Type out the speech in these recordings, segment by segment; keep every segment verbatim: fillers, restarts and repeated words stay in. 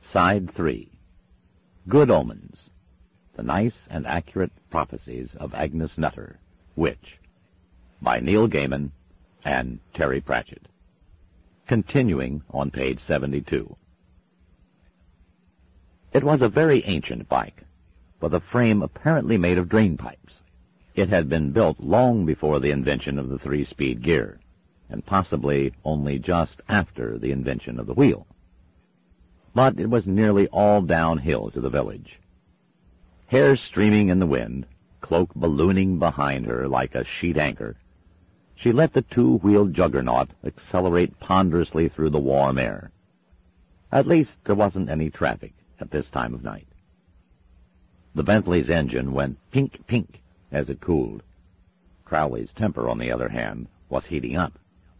Side three. Good Omens. The Nice and Accurate Prophecies of Agnes Nutter, Witch, by Neil Gaiman and Terry Pratchett. Continuing on page seventy-two. It was a very ancient bike, with a frame apparently made of drain pipes. It had been built long before the invention of the three-speed gear, and possibly only just after the invention of the wheel. But it was nearly all downhill to the village. Hair streaming in the wind, cloak ballooning behind her like a sheet anchor, she let the two-wheeled juggernaut accelerate ponderously through the warm air. At least there wasn't any traffic at this time of night. The Bentley's engine went pink, pink as it cooled. Crowley's temper, on the other hand, was heating up.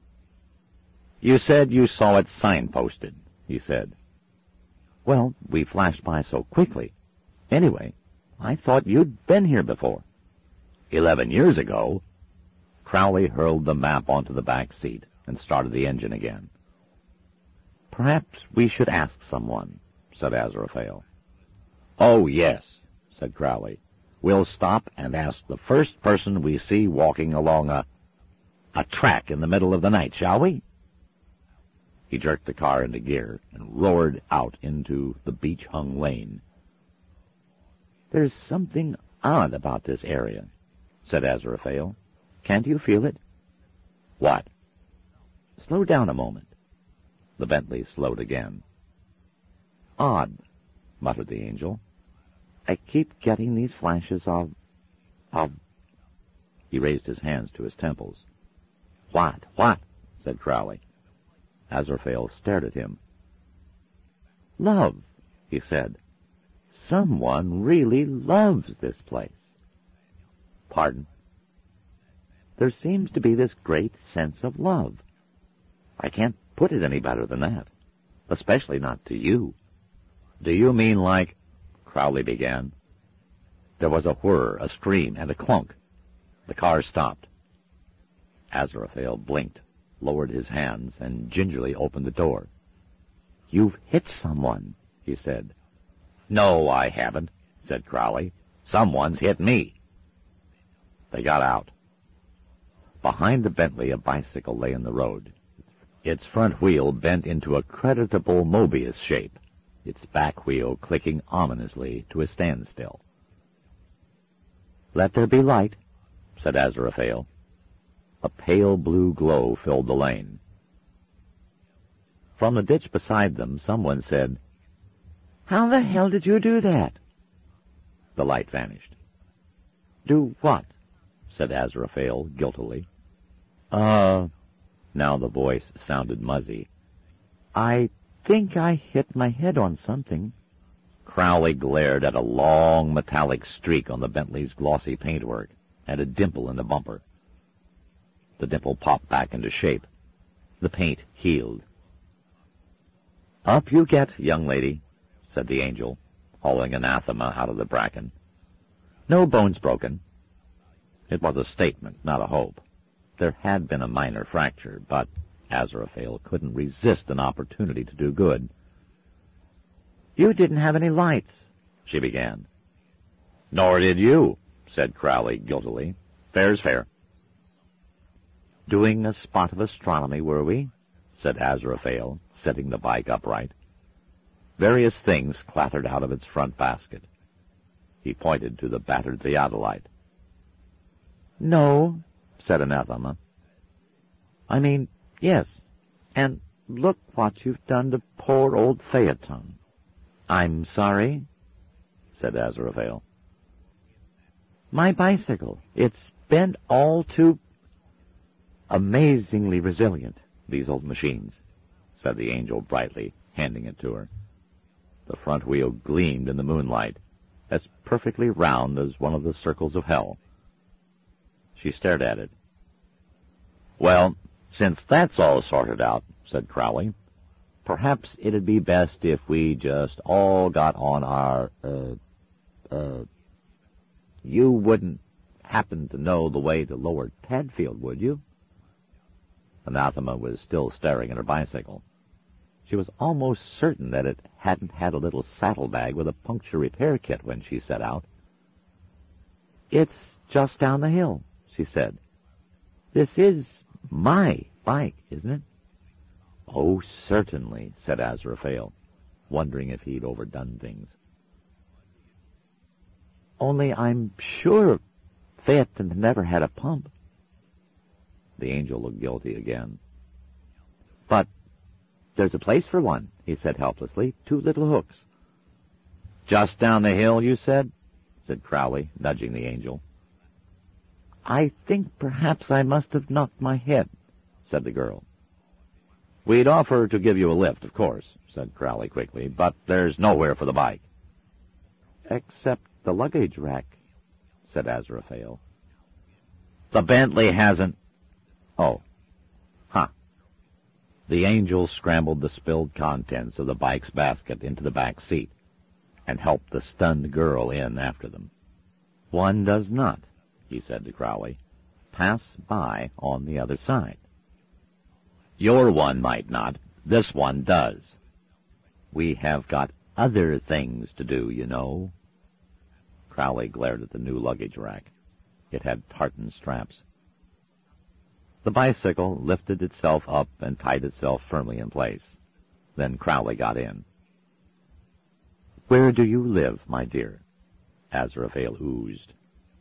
"You said you saw it signposted," he said. "Well, we flashed by so quickly. Anyway, I thought you'd been here before." Eleven years ago." Crowley hurled the map onto the back seat and started the engine again. "Perhaps we should ask someone," said Azraphale. "Oh, yes," said Crowley. "We'll stop and ask the first person we see walking along a, a track in the middle of the night, shall we?" He jerked the car into gear and roared out into the beach-hung lane. "There's something odd about this area," said Azraphale. "Can't you feel it?" "What?" "Slow down a moment." The Bentley slowed again. "Odd," muttered the angel. "I keep getting these flashes of... of..." He raised his hands to his temples. "What? What?" said Crowley. Azraphale stared at him. "Love," he said. "Someone really loves this place." "Pardon?" "There seems to be this great sense of love. I can't put it any better than that, especially not to you." "Do you mean like—" Crowley began. There was a whir, a scream, and a clunk. The car stopped. Azraphale blinked, lowered his hands, and gingerly opened the door. "You've hit someone," he said. "No, I haven't," said Crowley. "Someone's hit me." They got out. Behind the Bentley, a bicycle lay in the road. Its front wheel bent into a creditable Mobius shape, its back wheel clicking ominously to a standstill. "Let there be light," said Azraphale. A pale blue glow filled the lane. From the ditch beside them, someone said, "How the hell did you do that?" The light vanished. "Do what?" said Azraphale guiltily. Uh, now the voice sounded muzzy. "I think I hit my head on something." Crowley glared at a long metallic streak on the Bentley's glossy paintwork and a dimple in the bumper. The dimple popped back into shape. The paint healed. "Up you get, young lady," said the angel, hauling Anathema out of the bracken. "No bones broken." It was a statement, not a hope. There had been a minor fracture, but Azraphale couldn't resist an opportunity to do good. "You didn't have any lights," she began. "Nor did you," said Crowley guiltily. "Fair's fair." "Doing a spot of astronomy, were we?" said Azraphale, setting the bike upright. Various things clattered out of its front basket. He pointed to the battered theodolite. "No," said Anathema. "I mean, yes, and look what you've done to poor old Phaeton." "I'm sorry," said Azraphale. "My bicycle. It's bent all to—" "Amazingly resilient, these old machines," said the angel brightly, handing it to her. The front wheel gleamed in the moonlight, as perfectly round as one of the circles of hell. She stared at it. "Well, since that's all sorted out," said Crowley, "perhaps it'd be best if we just all got on our, uh, uh, you wouldn't happen to know the way to Lower Tadfield, would you?" Anathema was still staring at her bicycle. She was almost certain that it hadn't had a little saddlebag with a puncture repair kit when she set out. "It's just down the hill," she said. "This is my bike, isn't it?" "Oh, certainly," said Azraphale, wondering if he'd overdone things. "Only I'm sure Phaeton never had a pump." The angel looked guilty again. "But there's a place for one," he said helplessly. "Two little hooks." "Just down the hill, you said?" said Crowley, nudging the angel. "I think perhaps I must have knocked my head," said the girl. "We'd offer to give you a lift, of course," said Crowley quickly, "but there's nowhere for the bike." "Except the luggage rack," said Azraphale. "The Bentley hasn't—" "Oh. Huh." The angel scrambled the spilled contents of the bike's basket into the back seat and helped the stunned girl in after them. "One does not," he said to Crowley, "pass by on the other side." "Your one might not. This one does. We have got other things to do, you know." Crowley glared at the new luggage rack. It had tartan straps. The bicycle lifted itself up and tied itself firmly in place. Then Crowley got in. "Where do you live, my dear?" Azraphale oozed.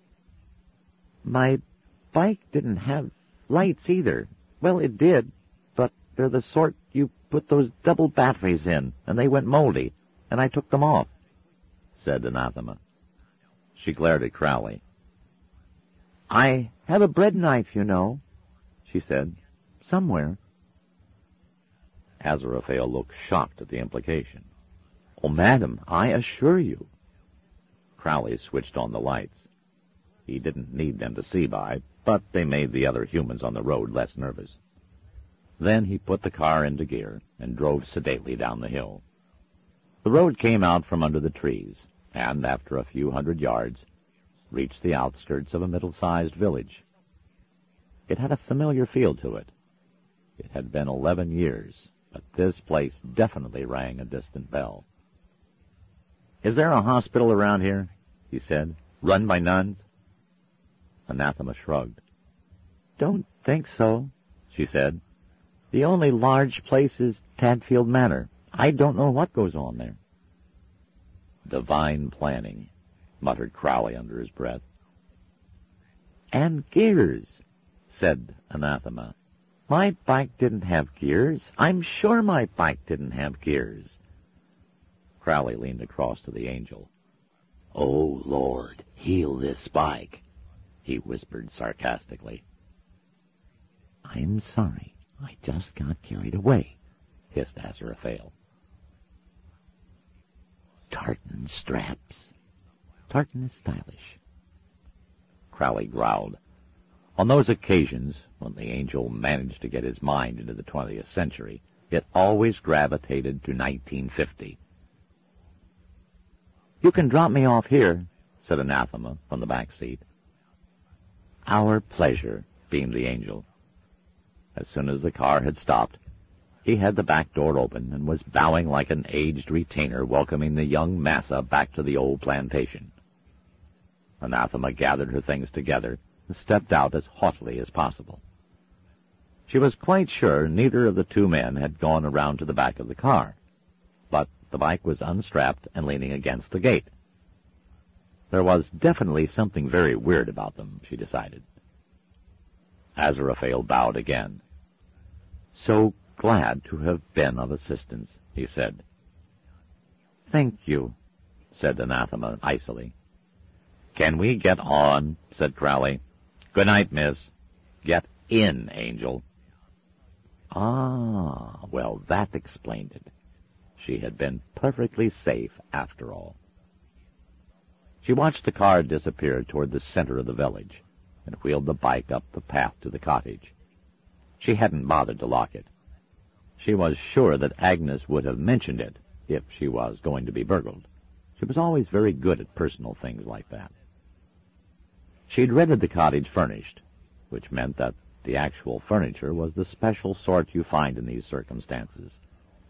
"My bike didn't have lights either. Well, it did, but they're the sort you put those double batteries in, and they went moldy, and I took them off," said Anathema. She glared at Crowley. "I have a bread knife, you know," she said, "somewhere." Azraphale looked shocked at the implication. "Oh, madam, I assure you." Crowley switched on the lights. He didn't need them to see by, but they made the other humans on the road less nervous. Then he put the car into gear and drove sedately down the hill. The road came out from under the trees, and after a few hundred yards, reached the outskirts of a middle-sized village. It had a familiar feel to it. It had been eleven years, but this place definitely rang a distant bell. "Is there a hospital around here?" he said. "Run by nuns?" Anathema shrugged. "Don't think so," she said. "The only large place is Tadfield Manor. I don't know what goes on there." "Divine planning," muttered Crowley under his breath. "And gears," said Anathema. "My bike didn't have gears. I'm sure my bike didn't have gears." Crowley leaned across to the angel. "Oh, Lord, heal this bike," he whispered sarcastically. "I'm sorry. I just got carried away," hissed Azraphale. "Tartan straps. Tartan is stylish." Crowley growled. On those occasions, when the angel managed to get his mind into the twentieth century, it always gravitated to nineteen fifty. "You can drop me off here," said Anathema from the back seat. "Our pleasure," beamed the angel. As soon as the car had stopped, he had the back door open and was bowing like an aged retainer welcoming the young massa back to the old plantation. Anathema gathered her things together and stepped out as haughtily as possible. She was quite sure neither of the two men had gone around to the back of the car, but the bike was unstrapped and leaning against the gate. There was definitely something very weird about them, she decided. Azraphale bowed again. "So glad to have been of assistance," he said. "Thank you," said Anathema icily. "Can we get on?" said Crowley. "Good night, miss." "Get in, angel." Ah, well, that explained it. She had been perfectly safe after all. She watched the car disappear toward the center of the village and wheeled the bike up the path to the cottage. She hadn't bothered to lock it. She was sure that Agnes would have mentioned it if she was going to be burgled. She was always very good at personal things like that. She'd rented the cottage furnished, which meant that the actual furniture was the special sort you find in these circumstances,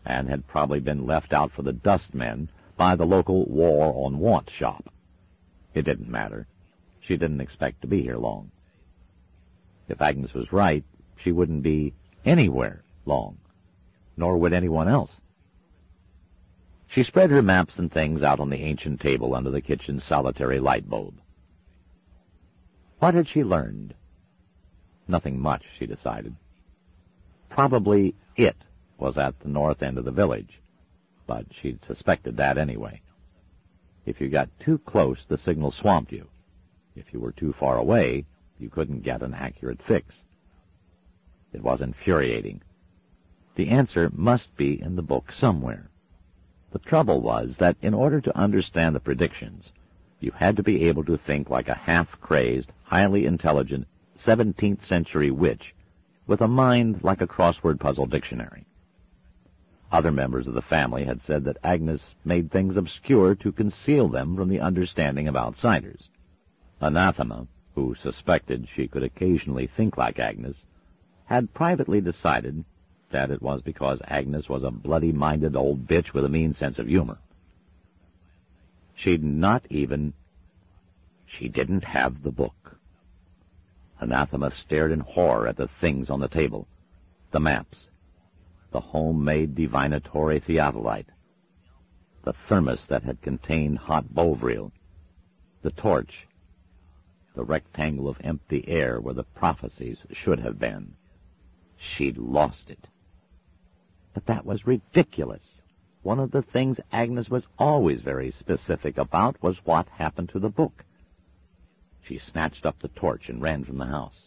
and had probably been left out for the dustmen by the local War on Want shop. It didn't matter. She didn't expect to be here long. If Agnes was right, she wouldn't be anywhere long, nor would anyone else. She spread her maps and things out on the ancient table under the kitchen's solitary light bulb. What had she learned? Nothing much, she decided. Probably it was at the north end of the village, but she'd suspected that anyway. If you got too close, the signal swamped you. If you were too far away, you couldn't get an accurate fix. It was infuriating. The answer must be in the book somewhere. The trouble was that in order to understand the predictions, you had to be able to think like a half-crazed, highly intelligent seventeenth century witch with a mind like a crossword puzzle dictionary. Other members of the family had said that Agnes made things obscure to conceal them from the understanding of outsiders. Anathema, who suspected she could occasionally think like Agnes, had privately decided that it was because Agnes was a bloody-minded old bitch with a mean sense of humor. She'd not even... She didn't have the book. Anathema stared in horror at the things on the table. The maps, the homemade divinatory theodolite, the thermos that had contained hot Bovril, the torch, the rectangle of empty air where the prophecies should have been. She'd lost it. But that was ridiculous. One of the things Agnes was always very specific about was what happened to the book. She snatched up the torch and ran from the house.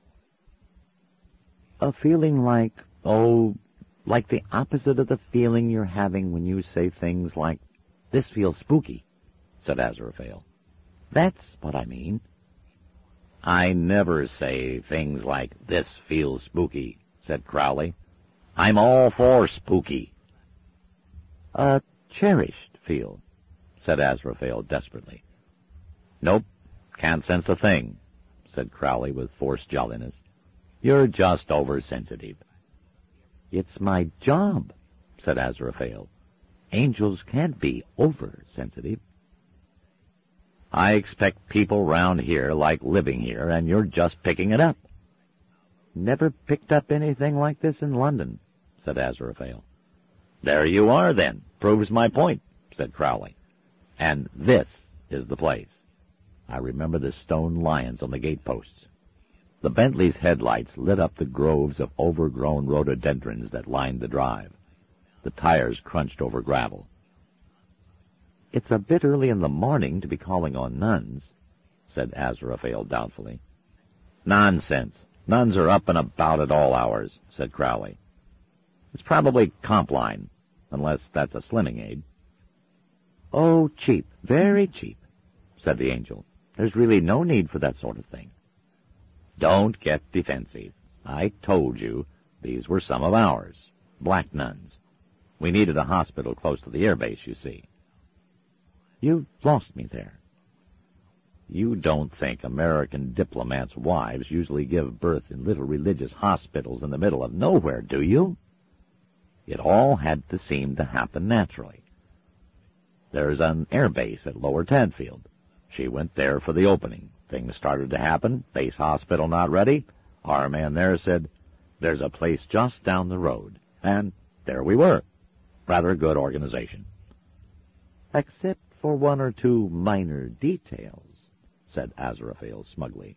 A feeling like, oh, like the opposite of the feeling you're having when you say things like, "This feels spooky," said Aziraphale. That's what I mean. I never say things like, "This feels spooky," said Crowley. I'm all for spooky. A cherished feel, said Aziraphale desperately. Nope, can't sense a thing, said Crowley with forced jolliness. You're just oversensitive. It's my job, said Aziraphale. Angels can't be oversensitive. I expect people round here like living here, and you're just picking it up. Never picked up anything like this in London, said Aziraphale. There you are, then. Proves my point, said Crowley. And this is the place. I remember the stone lions on the gateposts. The Bentley's headlights lit up the groves of overgrown rhododendrons that lined the drive. The tires crunched over gravel. It's a bit early in the morning to be calling on nuns, said Aziraphale doubtfully. Nonsense. Nuns are up and about at all hours, said Crowley. It's probably Compline, unless that's a slimming aid. Oh, cheap, very cheap, said the angel. There's really no need for that sort of thing. Don't get defensive. I told you these were some of ours, black nuns. We needed a hospital close to the airbase, you see. You've lost me there. You don't think American diplomats' wives usually give birth in little religious hospitals in the middle of nowhere, do you? It all had to seem to happen naturally. There's an airbase at Lower Tadfield. She went there for the opening. Things started to happen. Base hospital not ready. Our man there said, there's a place just down the road. And there we were. Rather good organization. Except for one or two minor details, said Aziraphale smugly.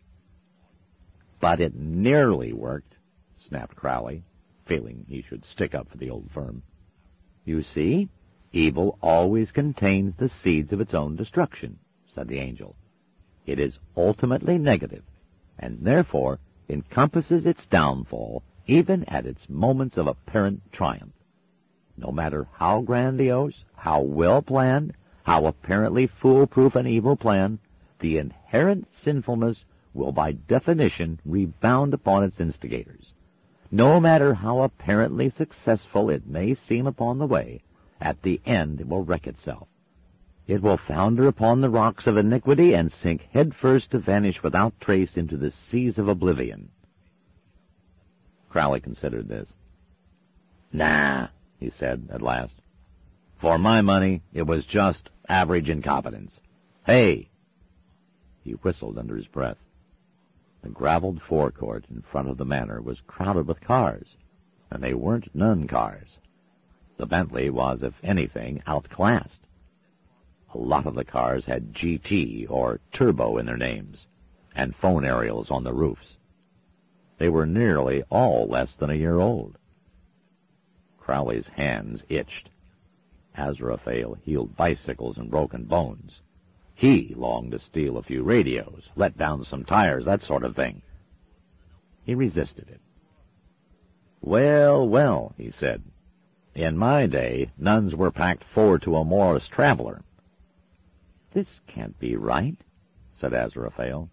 But it nearly worked, snapped Crowley, feeling he should stick up for the old firm. You see, evil always contains the seeds of its own destruction, said the angel. It is ultimately negative, and therefore encompasses its downfall even at its moments of apparent triumph. No matter how grandiose, how well-planned, how apparently foolproof an evil plan, the inherent sinfulness will by definition rebound upon its instigators. No matter how apparently successful it may seem upon the way, at the end it will wreck itself. It will founder upon the rocks of iniquity and sink headfirst to vanish without trace into the seas of oblivion. Crowley considered this. Nah, he said at last. For my money, it was just average incompetence. Hey! He whistled under his breath. The graveled forecourt in front of the manor was crowded with cars, and they weren't none cars. The Bentley was, if anything, outclassed. A lot of the cars had G T or Turbo in their names, and phone aerials on the roofs. They were nearly all less than a year old. Crowley's hands itched. Azraphale healed bicycles and broken bones. He longed to steal a few radios, let down some tires, that sort of thing. He resisted it. Well, well, he said. In my day, nuns were packed four to a Morris traveler. This can't be right, said Azraphale.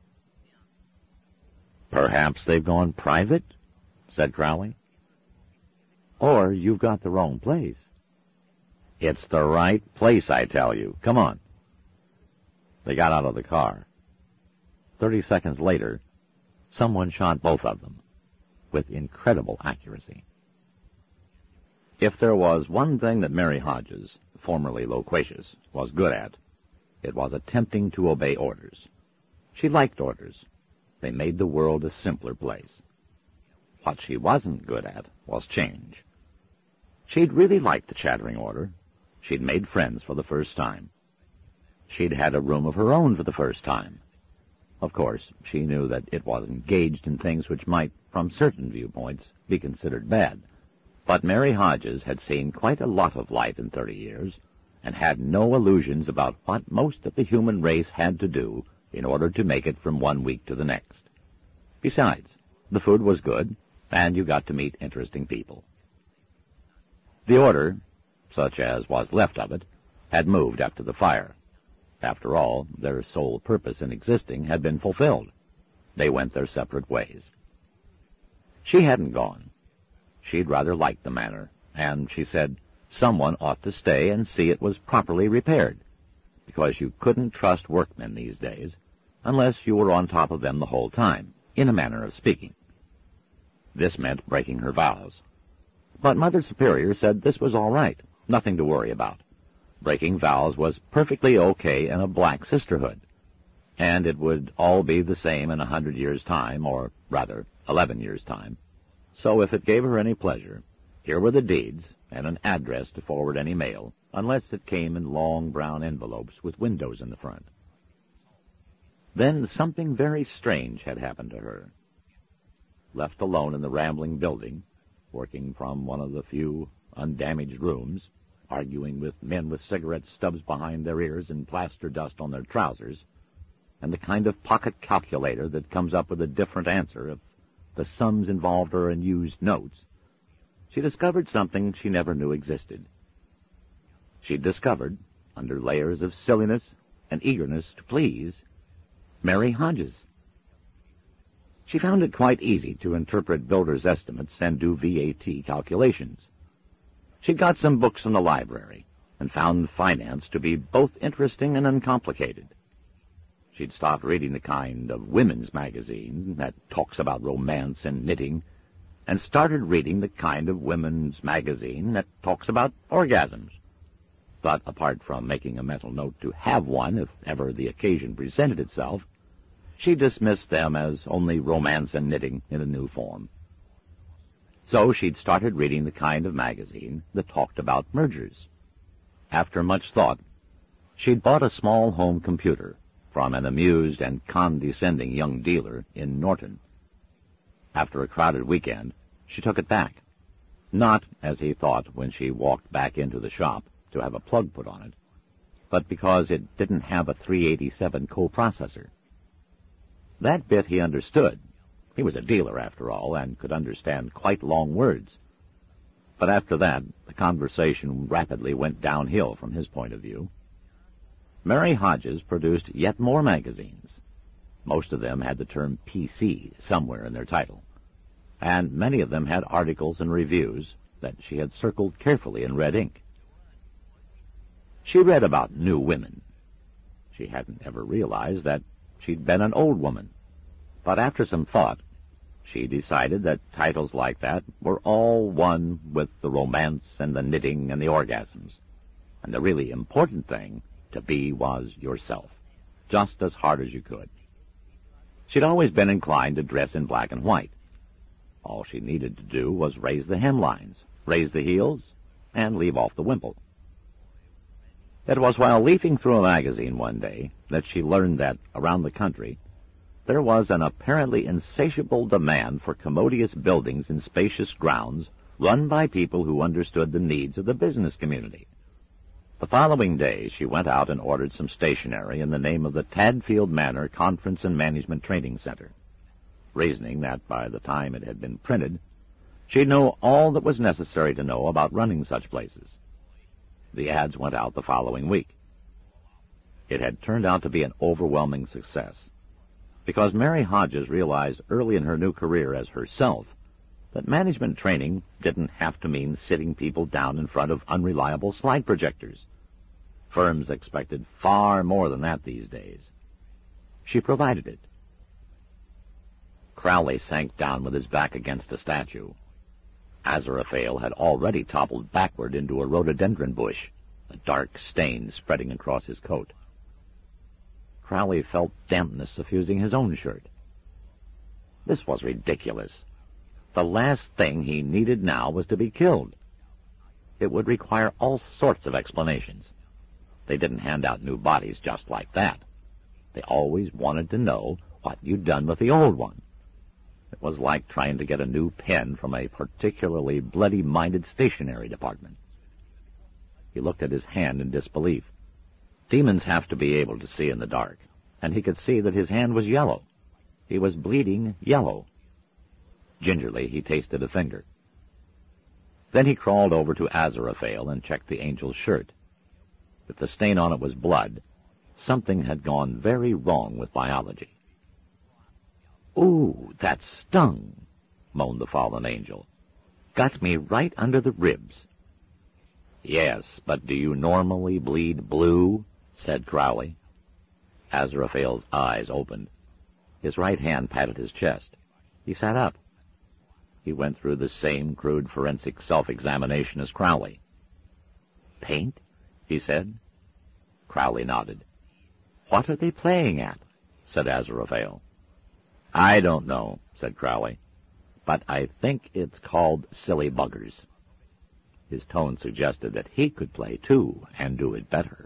Perhaps they've gone private, said Crowley. Or you've got the wrong place. It's the right place, I tell you. Come on. They got out of the car. Thirty seconds later, someone shot both of them, with incredible accuracy. If there was one thing that Mary Hodges, formerly loquacious, was good at, it was attempting to obey orders. She liked orders. They made the world a simpler place. What she wasn't good at was change. She'd really liked the chattering order. She'd made friends for the first time. She'd had a room of her own for the first time. Of course, she knew that it was engaged in things which might, from certain viewpoints, be considered bad. But Mary Hodges had seen quite a lot of life in thirty years, and had no illusions about what most of the human race had to do in order to make it from one week to the next. Besides, the food was good, and you got to meet interesting people. The order, such as was left of it, had moved after the fire. After all, their sole purpose in existing had been fulfilled. They went their separate ways. She hadn't gone. She'd rather liked the manor, and she said someone ought to stay and see it was properly repaired, because you couldn't trust workmen these days, unless you were on top of them the whole time, in a manner of speaking. This meant breaking her vows. But Mother Superior said this was all right, nothing to worry about. Breaking vows was perfectly okay in a black sisterhood, and it would all be the same in a hundred years' time, or rather, eleven years' time. So if it gave her any pleasure, here were the deeds and an address to forward any mail, unless it came in long brown envelopes with windows in the front. Then something very strange had happened to her. Left alone in the rambling building, working from one of the few undamaged rooms, arguing with men with cigarette stubs behind their ears and plaster dust on their trousers, and the kind of pocket calculator that comes up with a different answer if the sums involved are in used notes, she discovered something she never knew existed. She discovered, under layers of silliness and eagerness to please, Mary Hodges. She found it quite easy to interpret builders' estimates and do V A T calculations. She'd got some books from the library and found finance to be both interesting and uncomplicated. She'd stopped reading the kind of women's magazine that talks about romance and knitting, and started reading the kind of women's magazine that talks about orgasms. But apart from making a mental note to have one if ever the occasion presented itself, she dismissed them as only romance and knitting in a new form. So she'd started reading the kind of magazine that talked about mergers. After much thought, she'd bought a small home computer from an amused and condescending young dealer in Norton. After a crowded weekend, she took it back. Not, as he thought when she walked back into the shop, to have a plug put on it, but because it didn't have a three eighty-seven coprocessor. That bit he understood. He was a dealer, after all, and could understand quite long words. But after that, the conversation rapidly went downhill from his point of view. Mary Hodges produced yet more magazines. Most of them had the term P C somewhere in their title, and many of them had articles and reviews that she had circled carefully in red ink. She read about new women. She hadn't ever realized that she'd been an old woman, but after some thought, She decided that titles like that were all one with the romance and the knitting and the orgasms. And the really important thing to be was yourself, just as hard as you could. She'd always been inclined to dress in black and white. All she needed to do was raise the hemlines, raise the heels, and leave off the wimple. It was while leafing through a magazine one day that she learned that, around the country, there was an apparently insatiable demand for commodious buildings in spacious grounds run by people who understood the needs of the business community. The following day, she went out and ordered some stationery in the name of the Tadfield Manor Conference and Management Training Center, reasoning that by the time it had been printed, she'd know all that was necessary to know about running such places. The ads went out the following week. It had turned out to be an overwhelming success, because Mary Hodges realized early in her new career as herself that management training didn't have to mean sitting people down in front of unreliable slide projectors. Firms expected far more than that these days. She provided it. Crowley sank down with his back against a statue. Aziraphale had already toppled backward into a rhododendron bush, a dark stain spreading across his coat. Crowley felt dampness suffusing his own shirt. This was ridiculous. The last thing he needed now was to be killed. It would require all sorts of explanations. They didn't hand out new bodies just like that. They always wanted to know what you'd done with the old one. It was like trying to get a new pen from a particularly bloody-minded stationery department. He looked at his hand in disbelief. Demons have to be able to see in the dark, and he could see that his hand was yellow. He was bleeding yellow. Gingerly, he tasted a finger. Then he crawled over to Aziraphale and checked the angel's shirt. If the stain on it was blood, something had gone very wrong with biology. "Ooh, that stung," moaned the fallen angel. "Got me right under the ribs." "Yes, but do you normally bleed blue?" said Crowley. Aziraphale's eyes opened. His right hand patted his chest. He sat up. He went through the same crude forensic self-examination as Crowley. "Paint?" he said. Crowley nodded. "What are they playing at?" said Aziraphale. "I don't know," said Crowley, "but I think it's called Silly Buggers." His tone suggested that he could play, too, and do it better.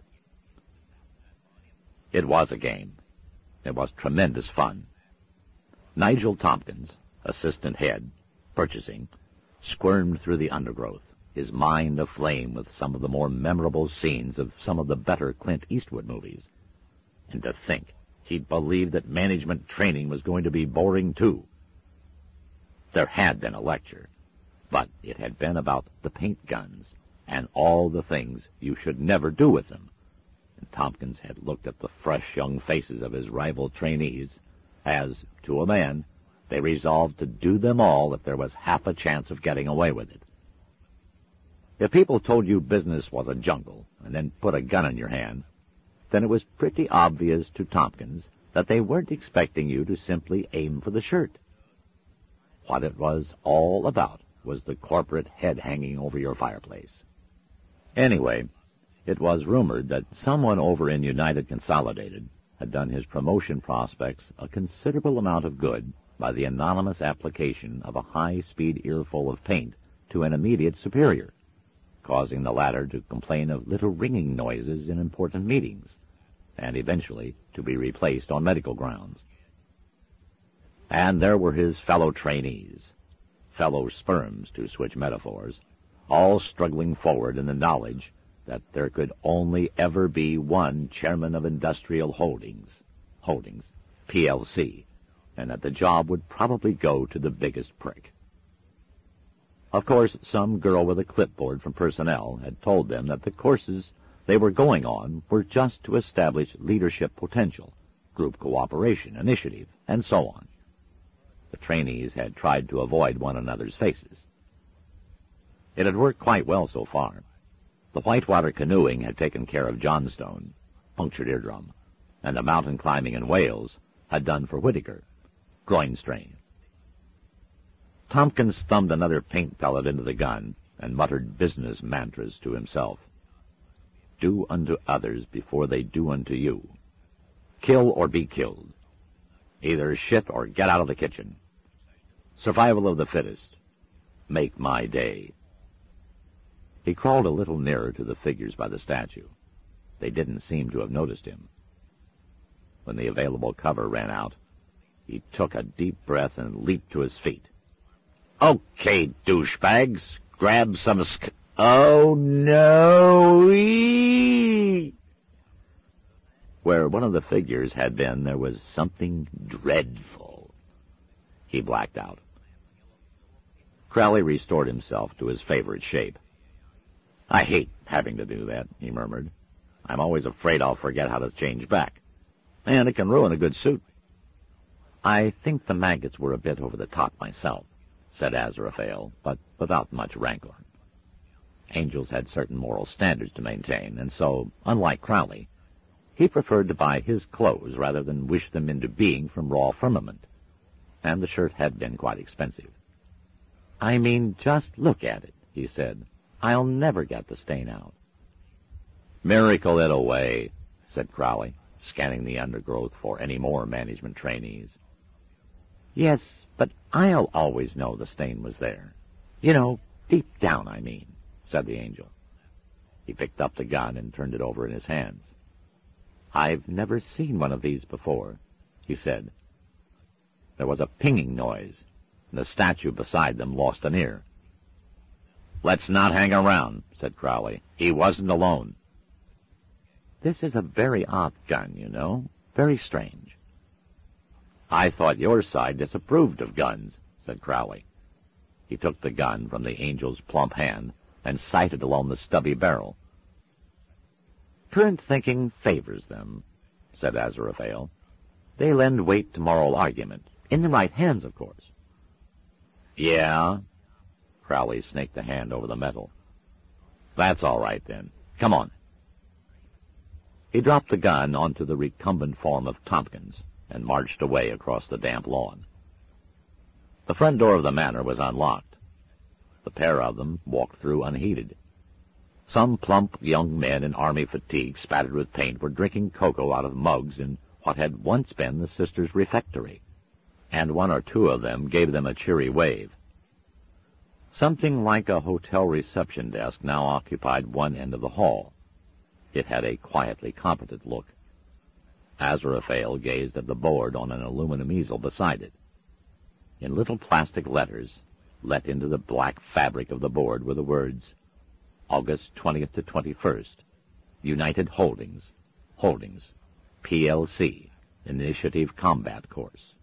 It was a game. It was tremendous fun. Nigel Tompkins, assistant head, purchasing, squirmed through the undergrowth, his mind aflame with some of the more memorable scenes of some of the better Clint Eastwood movies. And to think he'd believed that management training was going to be boring, too. There had been a lecture, but it had been about the paint guns and all the things you should never do with them. And Tompkins had looked at the fresh young faces of his rival trainees as, to a man, they resolved to do them all if there was half a chance of getting away with it. If people told you business was a jungle and then put a gun in your hand, then it was pretty obvious to Tompkins that they weren't expecting you to simply aim for the shirt. What it was all about was the corporate head hanging over your fireplace. Anyway, it was rumored that someone over in United Consolidated had done his promotion prospects a considerable amount of good by the anonymous application of a high-speed earful of paint to an immediate superior, causing the latter to complain of little ringing noises in important meetings, and eventually to be replaced on medical grounds. And there were his fellow trainees, fellow sperms, to switch metaphors, all struggling forward in the knowledge that there could only ever be one chairman of Industrial Holdings, Holdings, P L C, and that the job would probably go to the biggest prick. Of course, some girl with a clipboard from personnel had told them that the courses they were going on were just to establish leadership potential, group cooperation, initiative, and so on. The trainees had tried to avoid one another's faces. It had worked quite well so far. The whitewater canoeing had taken care of Johnstone, punctured eardrum, and the mountain climbing in Wales had done for Whittaker, groin strain. Tompkins thumbed another paint pellet into the gun and muttered business mantras to himself. Do unto others before they do unto you. Kill or be killed. Either shit or get out of the kitchen. Survival of the fittest. Make my day. He crawled a little nearer to the figures by the statue. They didn't seem to have noticed him. When the available cover ran out, he took a deep breath and leaped to his feet. Okay, douchebags, grab some sk- Oh, no! Eee! Where one of the figures had been, there was something dreadful. He blacked out. Crowley restored himself to his favorite shape. I hate having to do that, he murmured. I'm always afraid I'll forget how to change back. And it can ruin a good suit. I think the maggots were a bit over the top myself, said Aziraphale, but without much rancor. Angels had certain moral standards to maintain, and so, unlike Crowley, he preferred to buy his clothes rather than wish them into being from raw firmament. And the shirt had been quite expensive. I mean, just look at it, he said. I'll never get the stain out. Miracle it away, said Crowley, scanning the undergrowth for any more management trainees. Yes, but I'll always know the stain was there. You know, deep down, I mean, said the angel. He picked up the gun and turned it over in his hands. I've never seen one of these before, he said. There was a pinging noise, and the statue beside them lost an ear. Let's not hang around, said Crowley. He wasn't alone. This is a very odd gun, you know. Very strange. I thought your side disapproved of guns, said Crowley. He took the gun from the angel's plump hand and sighted along the stubby barrel. Current thinking favors them, said Aziraphale. They lend weight to moral argument. In the right hands, of course. Yeah? Crowley snaked a hand over the metal. That's all right, then. Come on. He dropped the gun onto the recumbent form of Tompkins and marched away across the damp lawn. The front door of the manor was unlocked. The pair of them walked through unheeded. Some plump young men in army fatigue spattered with paint were drinking cocoa out of mugs in what had once been the sisters' refectory, and one or two of them gave them a cheery wave. Something like a hotel reception desk now occupied one end of the hall. It had a quietly competent look. Aziraphale gazed at the board on an aluminum easel beside it. In little plastic letters, let into the black fabric of the board, were the words, August twentieth to twenty-first, United Holdings, Holdings, P L C, Initiative Combat Course.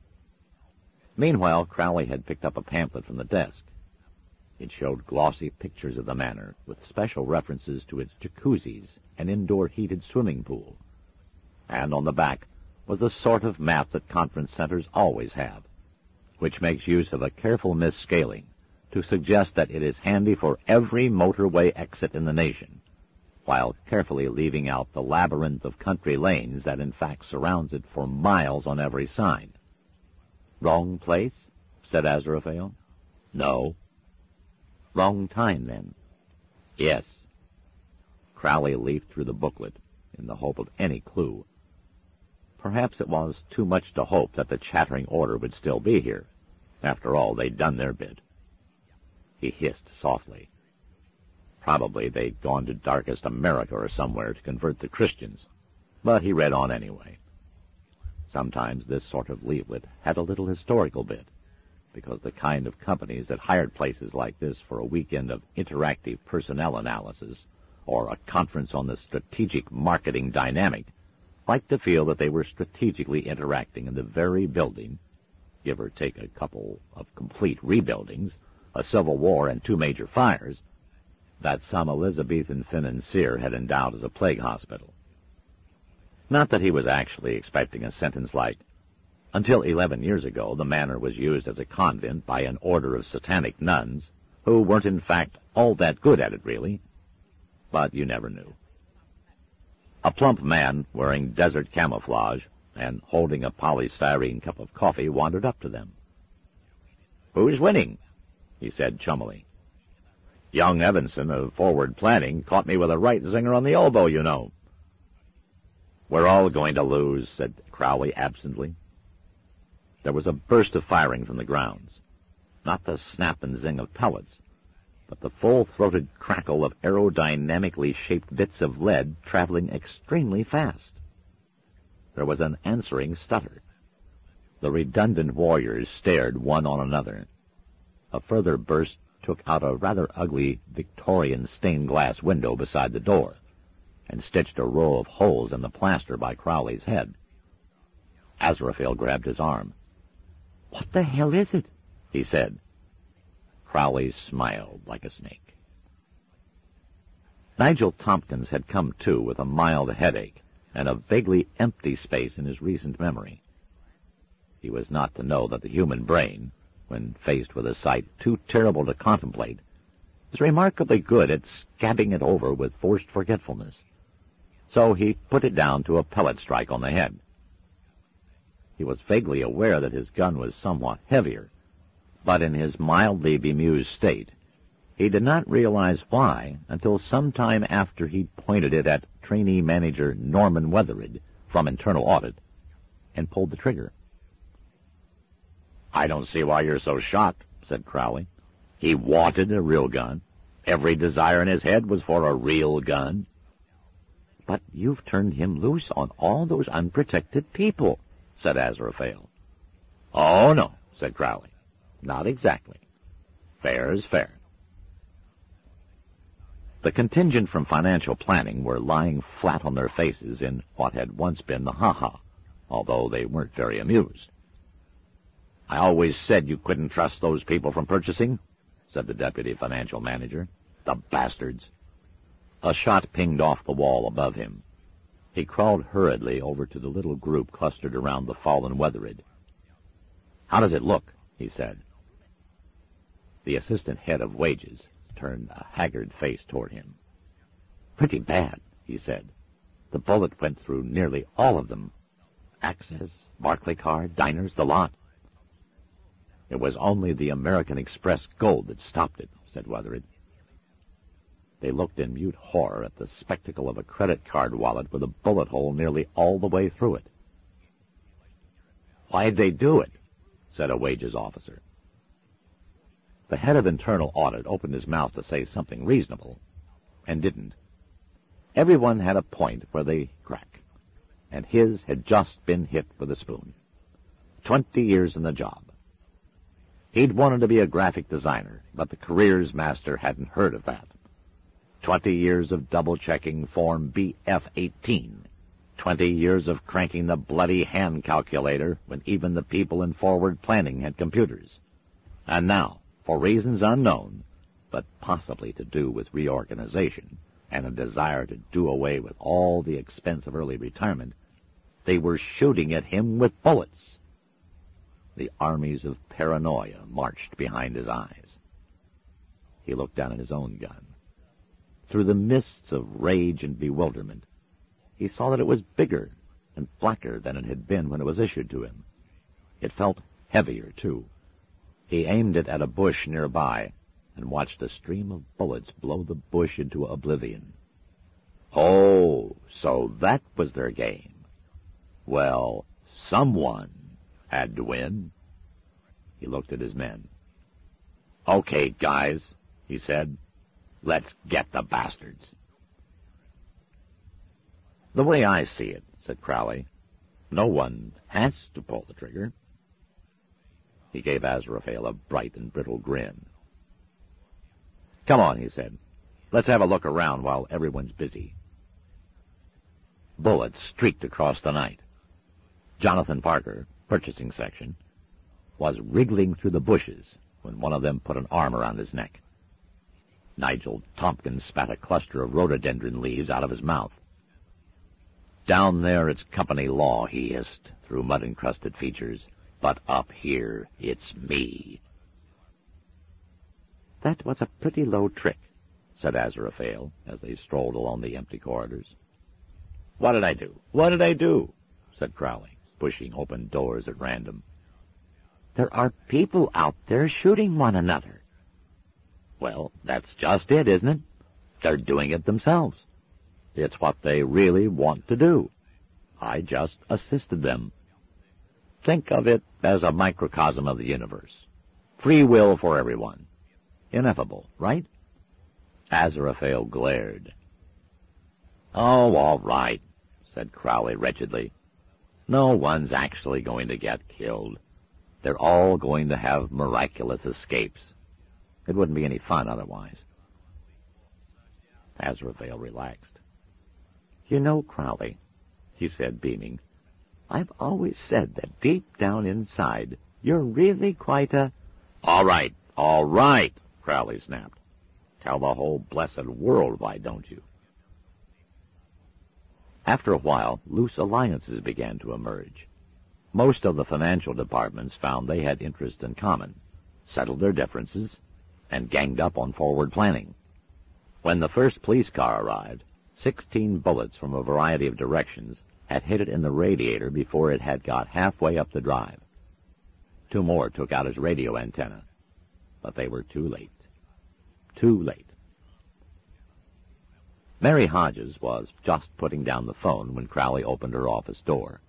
Meanwhile, Crowley had picked up a pamphlet from the desk. It showed glossy pictures of the manor, with special references to its jacuzzis and indoor heated swimming pool. And on the back was the sort of map that conference centers always have, which makes use of a careful misscaling to suggest that it is handy for every motorway exit in the nation, while carefully leaving out the labyrinth of country lanes that in fact surrounds it for miles on every side. Wrong place? Said Aziraphale. No. Wrong time, then? Yes. Crowley leafed through the booklet in the hope of any clue. Perhaps it was too much to hope that the chattering order would still be here. After all, they'd done their bit. He hissed softly. Probably they'd gone to darkest America or somewhere to convert the Christians, but he read on anyway. Sometimes this sort of leaflet had a little historical bit, because the kind of companies that hired places like this for a weekend of interactive personnel analysis or a conference on the strategic marketing dynamic liked to feel that they were strategically interacting in the very building, give or take a couple of complete rebuildings, a civil war, and two major fires, that some Elizabethan financier had endowed as a plague hospital. Not that he was actually expecting a sentence like, until eleven years ago the manor was used as a convent by an order of satanic nuns, who weren't in fact all that good at it, really. But you never knew. A plump man wearing desert camouflage and holding a polystyrene cup of coffee wandered up to them. "Who's winning?" he said chummily. "Young Evanson of Forward Planning caught me with a right zinger on the elbow, you know." "We're all going to lose," said Crowley absently. There was a burst of firing from the grounds. Not the snap and zing of pellets, but the full-throated crackle of aerodynamically shaped bits of lead traveling extremely fast. There was an answering stutter. The redundant warriors stared one on another. A further burst took out a rather ugly Victorian stained glass window beside the door and stitched a row of holes in the plaster by Crowley's head. Azraphale grabbed his arm. "What the hell is it?" he said. Crowley smiled like a snake. Nigel Tompkins had come to with a mild headache and a vaguely empty space in his recent memory. He was not to know that the human brain, when faced with a sight too terrible to contemplate, is remarkably good at scabbing it over with forced forgetfulness. So he put it down to a pellet strike on the head. He was vaguely aware that his gun was somewhat heavier, but in his mildly bemused state, he did not realize why until some time after he pointed it at trainee manager Norman Weatherid from Internal Audit and pulled the trigger. "I don't see why you're so shocked," said Crowley. "He wanted a real gun. Every desire in his head was for a real gun." "But you've turned him loose on all those unprotected people," said Azraphale. "Oh, no," said Crowley. "Not exactly. Fair's fair." The contingent from financial planning were lying flat on their faces in what had once been the ha-ha, although they weren't very amused. "I always said you couldn't trust those people from purchasing," said the deputy financial manager. "The bastards." A shot pinged off the wall above him. He crawled hurriedly over to the little group clustered around the fallen Weatherid. "How does it look?" he said. The assistant head of wages turned a haggard face toward him. "Pretty bad," he said. "The bullet went through nearly all of them. Access, Barclaycard, Diners, the lot." "It was only the American Express Gold that stopped it," said Weatherid. They looked in mute horror at the spectacle of a credit card wallet with a bullet hole nearly all the way through it. "Why'd they do it?" said a wages officer. The head of Internal Audit opened his mouth to say something reasonable, and didn't. Everyone had a point where they crack, and his had just been hit with a spoon. Twenty years in the job. He'd wanted to be a graphic designer, but the careers master hadn't heard of that. Twenty years of double-checking Form B F eighteen. Twenty years of cranking the bloody hand calculator when even the people in Forward Planning had computers. And now, for reasons unknown, but possibly to do with reorganization and a desire to do away with all the expense of early retirement, they were shooting at him with bullets. The armies of paranoia marched behind his eyes. He looked down at his own gun. Through the mists of rage and bewilderment, he saw that it was bigger and blacker than it had been when it was issued to him. It felt heavier, too. He aimed it at a bush nearby and watched a stream of bullets blow the bush into oblivion. Oh, so that was their game. Well, someone had to win. He looked at his men. "Okay, guys," he said. "Let's get the bastards." "The way I see it," said Crowley, "no one has to pull the trigger." He gave Azraphale a bright and brittle grin. "Come on," he said. "Let's have a look around while everyone's busy." Bullets streaked across the night. Jonathan Parker, purchasing section, was wriggling through the bushes when one of them put an arm around his neck. Nigel Tompkins spat a cluster of rhododendron leaves out of his mouth. "Down there it's company law," he hissed through mud-encrusted features. "But up here, it's me." "That was a pretty low trick," said Azraphale as they strolled along the empty corridors. "What did I do? What did I do?" said Crowley, pushing open doors at random. There are people out there shooting one another. Well, that's just it, isn't it? They're doing it themselves. It's what they really want to do. I just assisted them. Think of it as a microcosm of the universe. Free will for everyone. Ineffable, right? Aziraphale glared. Oh, all right, said Crowley wretchedly. No one's actually going to get killed. They're all going to have miraculous escapes. It wouldn't be any fun otherwise. Aziraphale relaxed. You know, Crowley, he said, beaming, I've always said that deep down inside, you're really quite a... All right, all right, Crowley snapped. Tell the whole blessed world, why don't you? After a while, loose alliances began to emerge. Most of the financial departments found they had interests in common, settled their differences, and ganged up on forward planning. When the first police car arrived, sixteen bullets from a variety of directions had hit it in the radiator before it had got halfway up the drive. Two more took out his radio antenna, but they were too late. Too late. Mary Hodges was just putting down the phone when Crowley opened her office door.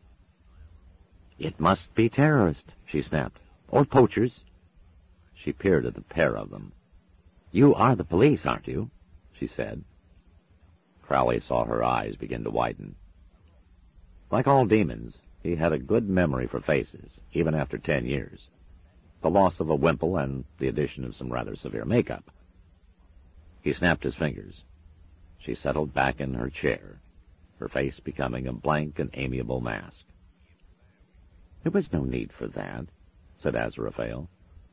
It must be terrorists, she snapped, or poachers. She peered at the pair of them. You are the police, aren't you? She said. Crowley saw her eyes begin to widen. Like all demons, he had a good memory for faces, even after ten years. The loss of a wimple and the addition of some rather severe makeup. He snapped his fingers. She settled back in her chair, her face becoming a blank and amiable mask. There was no need for that, said Aziraphale.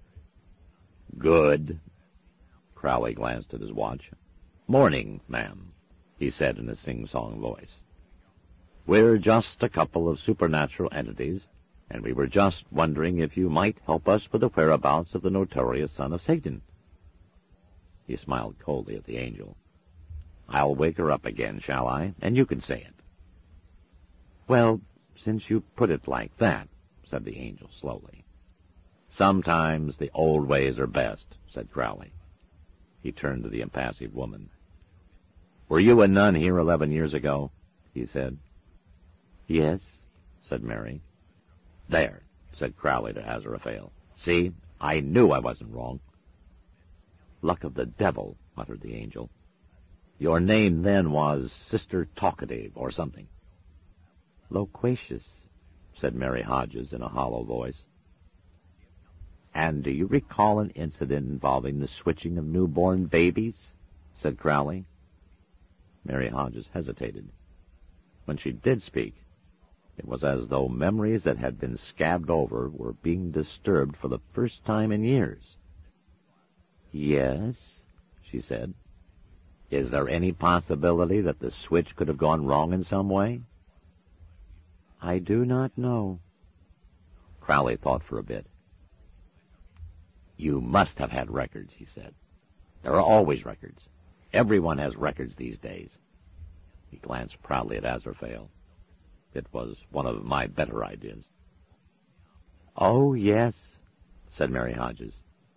Good. Crowley glanced at his watch. Morning, ma'am, he said in a sing-song voice. We're just a couple of supernatural entities, and we were just wondering if you might help us with the whereabouts of the notorious son of Satan. He smiled coldly at the angel. I'll wake her up again, shall I? And you can say it. Well, since you put it like that, said the angel slowly. Sometimes the old ways are best, said Crowley. He turned to the impassive woman. Were you a nun here eleven years ago? He said. Yes, said Mary. There, said Crowley to Aziraphale. See, I knew I wasn't wrong. Luck of the devil, muttered the angel. Your name then was Sister Talkative or something. Loquacious, said Mary Hodges in a hollow voice. And do you recall an incident involving the switching of newborn babies? Said Crowley. Mary Hodges hesitated. When she did speak, it was as though memories that had been scabbed over were being disturbed for the first time in years. Yes, she said. Is there any possibility that the switch could have gone wrong in some way? I do not know. Crowley thought for a bit. You must have had records, he said. There are always records. Everyone has records these days. He glanced proudly at Aziraphale. It was one of my better ideas. Oh, yes, said Mary Hodges.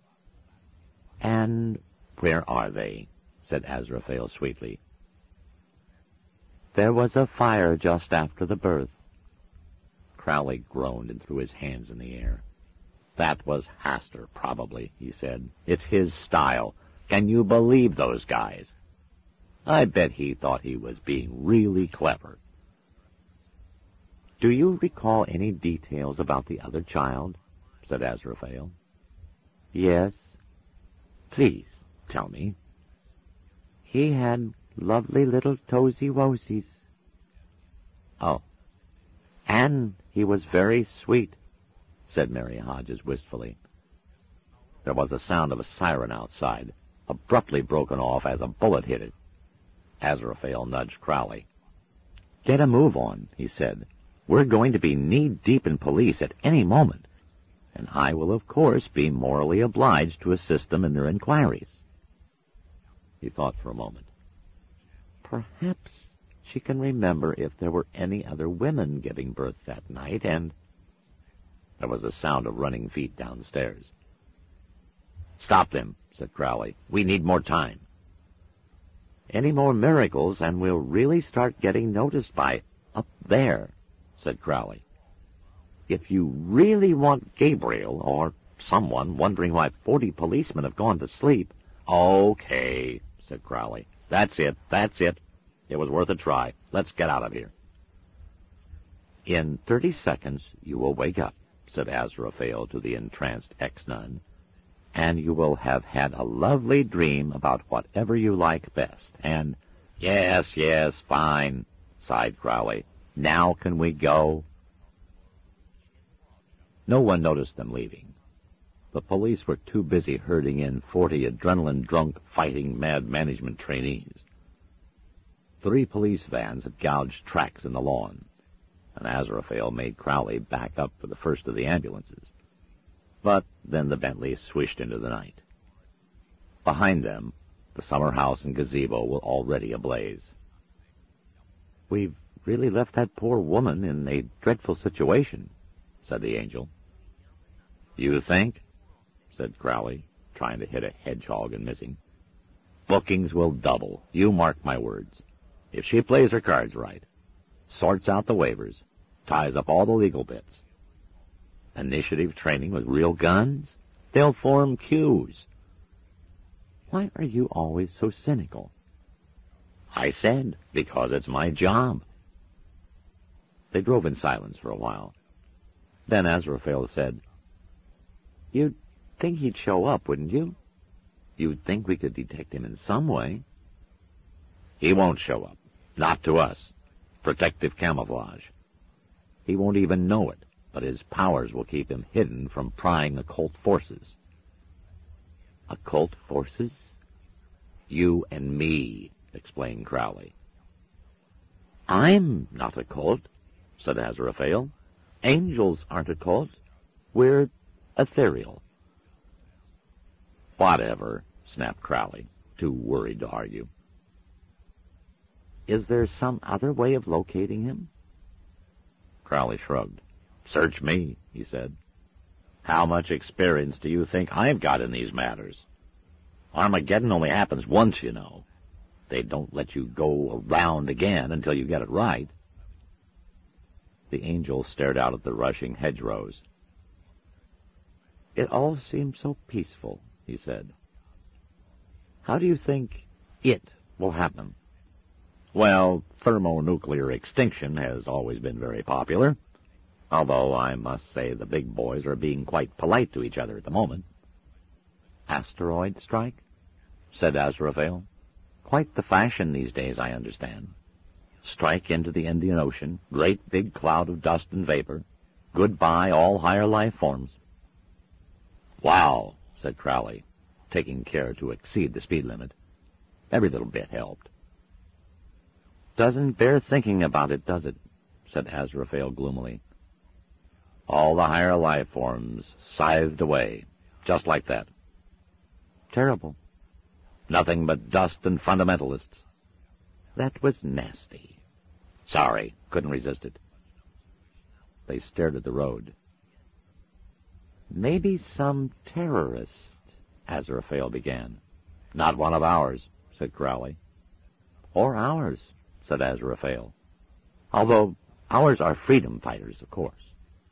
And where are they? Said Aziraphale sweetly. There was a fire just after the birth. Crowley groaned and threw his hands in the air. That was Hastur, probably, he said. It's his style. Can you believe those guys? I bet he thought he was being really clever. Do you recall any details about the other child? Said Aziraphale. Yes. Please, tell me. He had lovely little toesy-woesies. Oh, and he was very sweet, said Mary Hodges wistfully. There was the sound of a siren outside, abruptly broken off as a bullet hit it. Aziraphale nudged Crowley. Get a move on, he said. We're going to be knee-deep in police at any moment, and I will, of course, be morally obliged to assist them in their inquiries. He thought for a moment. Perhaps she can remember if there were any other women giving birth that night, and... There was a sound of running feet downstairs. "Stop them," said Crowley. "We need more time." "Any more miracles, and we'll really start getting noticed by up there," said Crowley. "If you really want Gabriel, or someone, wondering why forty policemen have gone to sleep—" "Okay," said Crowley. "That's it, that's it. It was worth a try. Let's get out of here." "In thirty seconds you will wake up," said Azraphale to the entranced ex-nun, "and you will have had a lovely dream about whatever you like best, and—" "Yes, yes, fine," sighed Crowley. "Now can we go?" No one noticed them leaving. The police were too busy herding in forty adrenaline-drunk, fighting mad management trainees. Three police vans had gouged tracks in the lawn, and Azraphale made Crowley back up for the first of the ambulances. But then the Bentley swished into the night. Behind them, the summer house and gazebo were already ablaze. "We've really left that poor woman in a dreadful situation," said the angel. "You think?" said Crowley, trying to hit a hedgehog and missing. "Bookings will double, you mark my words. If she plays her cards right, sorts out the waivers, ties up all the legal bits. Initiative training with real guns? They'll form queues." "Why are you always so cynical?" "I said, because it's my job." They drove in silence for a while. Then Azraphale said, "You'd think he'd show up, wouldn't you? You'd think we could detect him in some way." "He won't show up. Not to us. Protective camouflage. He won't even know it, but his powers will keep him hidden from prying occult forces." "Occult forces?" "You and me," explained Crowley. "I'm not occult," said Azraphale. "Angels aren't occult. We're ethereal." "Whatever," snapped Crowley, too worried to argue. "Is there some other way of locating him?" Crowley shrugged. "Search me," he said. "How much experience do you think I've got in these matters? Armageddon only happens once, you know. They don't let you go around again until you get it right." The angel stared out at the rushing hedgerows. "It all seems so peaceful," he said. "How do you think it will happen?" "Well, thermonuclear extinction has always been very popular, although I must say the big boys are being quite polite to each other at the moment." "Asteroid strike?" said Azraphale. "Quite the fashion these days, I understand. Strike into the Indian Ocean, great big cloud of dust and vapor. Goodbye, all higher life forms." "Wow," said Crowley, taking care to exceed the speed limit. Every little bit helped. "Doesn't bear thinking about it, does it?" said Azraphale gloomily. "All the higher life forms scythed away, just like that." "Terrible." "Nothing but dust and fundamentalists." "That was nasty." "Sorry, couldn't resist it." They stared at the road. "Maybe some terrorist," Azraphale began. "Not one of ours," said Crowley. "Or ours," said Azraphale. "Although ours are freedom fighters, of course."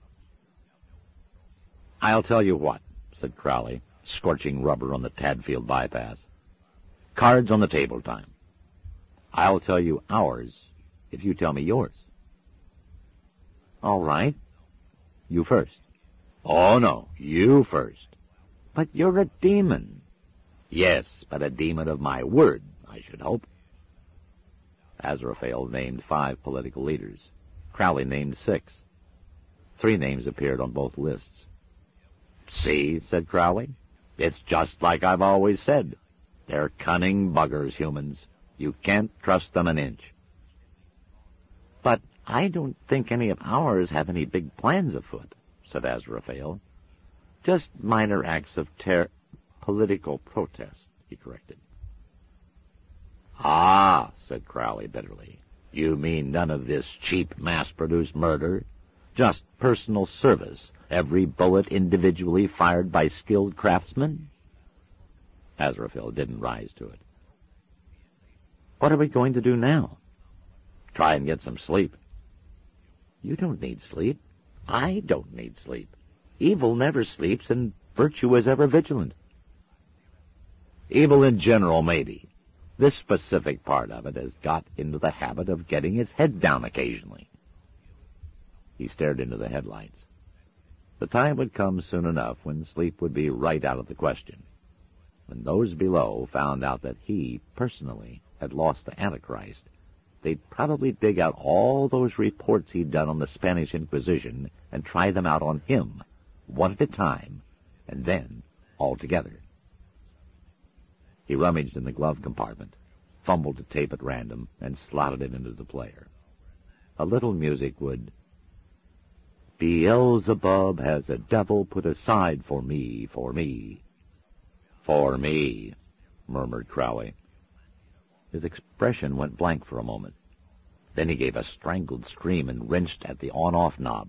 "I'll tell you what," said Crowley, scorching rubber on the Tadfield bypass. "Cards on the table time. I'll tell you ours if you tell me yours." "All right. You first." "Oh, no, you first." "But you're a demon." "Yes, but a demon of my word, I should hope." Azraphale named five political leaders. Crowley named six. Three names appeared on both lists. "See," said Crowley, "it's just like I've always said. They're cunning buggers, humans. You can't trust them an inch." "But I don't think any of ours have any big plans afoot," said Azraphale. "Just minor acts of ter- political protest," he corrected. "Ah," said Crowley bitterly, "you mean none of this cheap, mass-produced murder? Just personal service, every bullet individually fired by skilled craftsmen? Azraphale didn't rise to it. What are we going to do now? Try and get some sleep. You don't need sleep. I don't need sleep. Evil never sleeps, and virtue is ever vigilant. Evil in general, maybe. This specific part of it has got into the habit of getting its head down occasionally. He stared into the headlights. The time would come soon enough when sleep would be right out of the question. When those below found out that he, personally, had lost the Antichrist, they'd probably dig out all those reports he'd done on the Spanish Inquisition and try them out on him, one at a time, and then all together. He rummaged in the glove compartment, fumbled a tape at random, and slotted it into the player. A little music would... Beelzebub has a devil put aside for me, for me. For me, murmured Crowley. His expression went blank for a moment. Then he gave a strangled scream and wrenched at the on-off knob.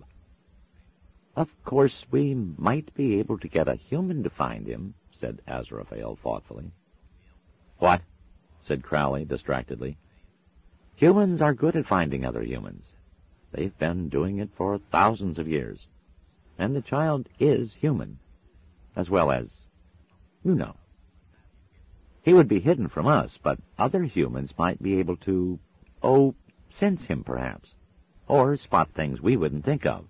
Of course, we might be able to get a human to find him, said Azraphale thoughtfully. What? Said Crowley distractedly. Humans are good at finding other humans. They've been doing it for thousands of years. And the child is human, as well as, you know. He would be hidden from us, but other humans might be able to, oh, sense him perhaps, or spot things we wouldn't think of.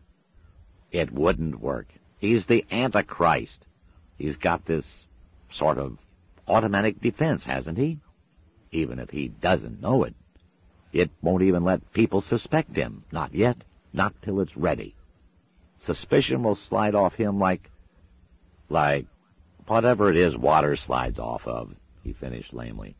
It wouldn't work. He's the Antichrist. He's got this sort of automatic defense, hasn't he? Even if he doesn't know it. It won't even let people suspect him. Not yet. Not till it's ready. Suspicion will slide off him like, like, whatever it is water slides off of, he finished lamely.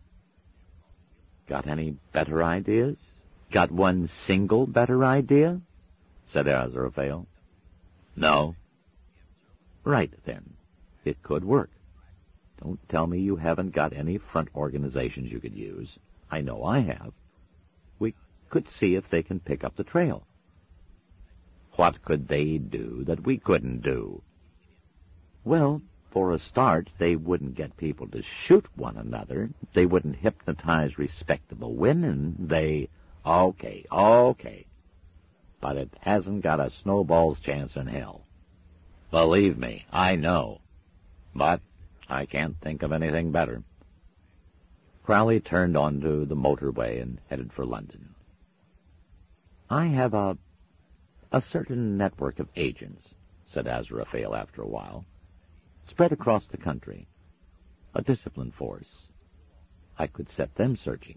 Got any better ideas? Got one single better idea? Said Azraphale. No. Right, then. It could work. Don't tell me you haven't got any front organizations you could use. I know I have. We could see if they can pick up the trail. What could they do that we couldn't do? Well, for a start, they wouldn't get people to shoot one another. They wouldn't hypnotize respectable women. They... Okay, okay. But it hasn't got a snowball's chance in hell. Believe me, I know. But I can't think of anything better. Crowley turned onto the motorway and headed for London. I have a... a certain network of agents, said Azraphale after a while, spread across the country. A disciplined force. I could set them searching.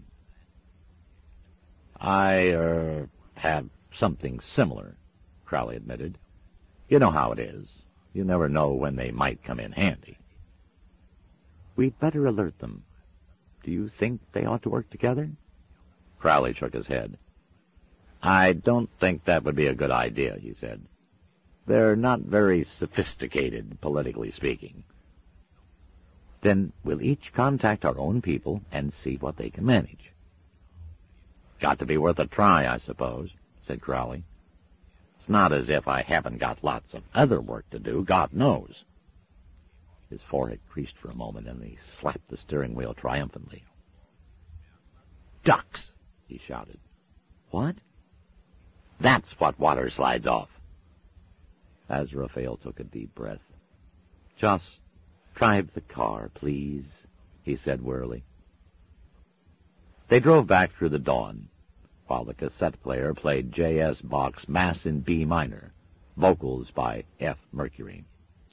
I, er, have something similar, Crowley admitted. You know how it is. You never know when they might come in handy. We'd better alert them. Do you think they ought to work together? Crowley shook his head. I don't think that would be a good idea, he said. They're not very sophisticated, politically speaking. Then we'll each contact our own people and see what they can manage. Got to be worth a try, I suppose, said Crowley. It's not as if I haven't got lots of other work to do, God knows. His forehead creased for a moment, and he slapped the steering wheel triumphantly. Ducks, he shouted. What? That's what water slides off. Azraphale took a deep breath. Just drive the car, please, he said wearily. They drove back through the dawn, while the cassette player played J S Bach's Mass in B minor, vocals by F. Mercury.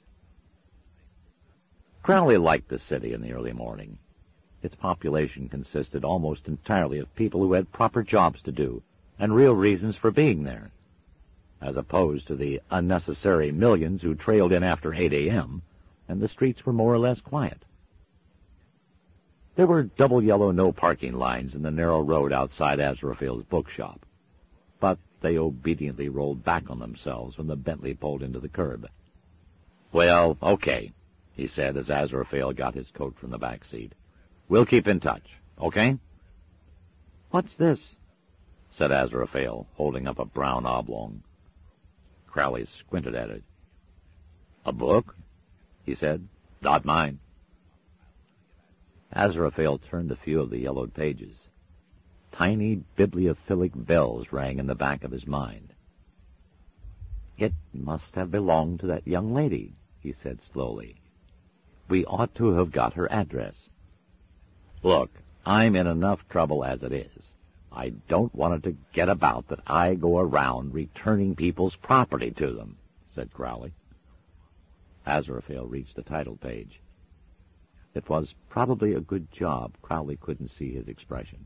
Crowley liked the city in the early morning. Its population consisted almost entirely of people who had proper jobs to do and real reasons for being there, as opposed to the unnecessary millions who trailed in after eight a.m., and the streets were more or less quiet. There were double yellow no parking lines in the narrow road outside Azraphale's bookshop, but they obediently rolled back on themselves when the Bentley pulled into the curb. Well, okay, he said as Azraphale got his coat from the back seat. We'll keep in touch, okay? What's this? Said Azraphale, holding up a brown oblong. Crowley squinted at it. "A book?" he said. "Not mine." Aziraphale turned a few of the yellowed pages. Tiny bibliophilic bells rang in the back of his mind. "It must have belonged to that young lady," he said slowly. "We ought to have got her address." "Look, I'm in enough trouble as it is. I don't want it to get about that I go around returning people's property to them," said Crowley. Aziraphale reached the title page. It was probably a good job Crowley couldn't see his expression.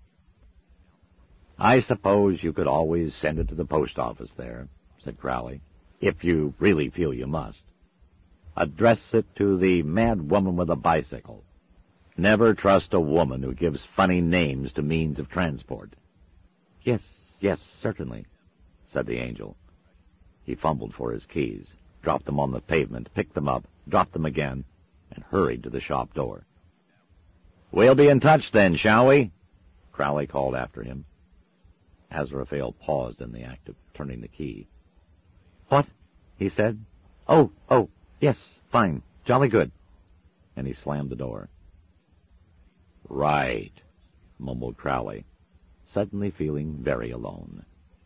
"I suppose you could always send it to the post office there," said Crowley, "if you really feel you must. Address it to the Mad Woman with a Bicycle. Never trust a woman who gives funny names to means of transport." "Yes, yes, certainly," said the angel. He fumbled for his keys, dropped them on the pavement, picked them up, dropped them again, and hurried to the shop door. "We'll be in touch then, shall we?" Crowley called after him. Aziraphale paused in the act of turning the key. "What?" he said. "Oh, oh, yes, fine, jolly good." And he slammed the door. "Right," mumbled Crowley, suddenly feeling very alone.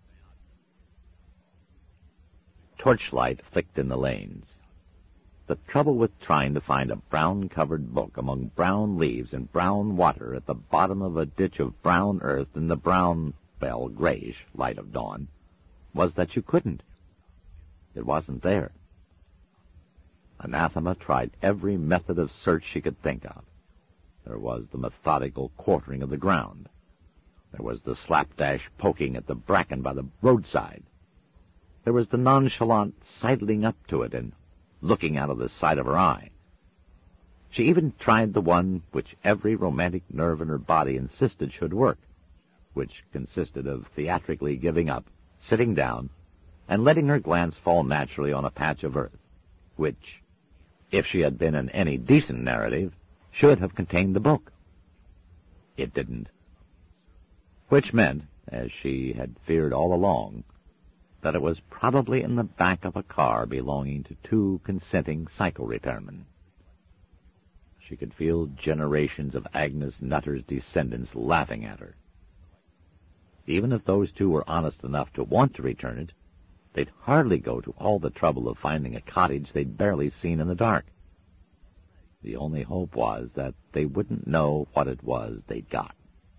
Torchlight flicked in the lanes. The trouble with trying to find a brown-covered book among brown leaves and brown water at the bottom of a ditch of brown earth in the brown, well, grayish light of dawn was that you couldn't. It wasn't there. Anathema tried every method of search she could think of. There was the methodical quartering of the ground. There was the slapdash poking at the bracken by the roadside. There was the nonchalant sidling up to it and looking out of the side of her eye. She even tried the one which every romantic nerve in her body insisted should work, which consisted of theatrically giving up, sitting down, and letting her glance fall naturally on a patch of earth, which, if she had been in any decent narrative, should have contained the book. It didn't. Which meant, as she had feared all along, that it was probably in the back of a car belonging to two consenting cycle repairmen. She could feel generations of Agnes Nutter's descendants laughing at her. Even if those two were honest enough to want to return it, they'd hardly go to all the trouble of finding a cottage they'd barely seen in the dark. The only hope was that they wouldn't know what it was they'd got.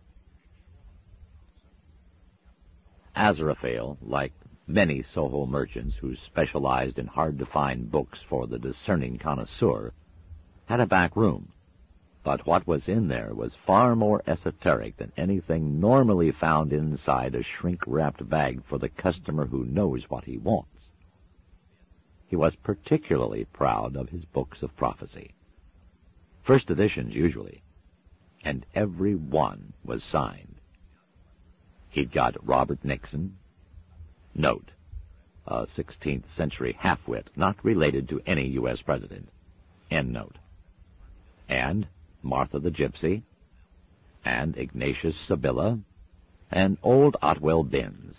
Aziraphale, like many Soho merchants who specialized in hard-to-find books for the discerning connoisseur, had a back room, but what was in there was far more esoteric than anything normally found inside a shrink-wrapped bag for the customer who knows what he wants. He was particularly proud of his books of prophecy. First editions, usually, and every one was signed. He'd got Robert Nixon, note, a sixteenth century half-wit not related to any U S president, end note, and Martha the Gypsy, and Ignatius Sibilla, and old Otwell Binns.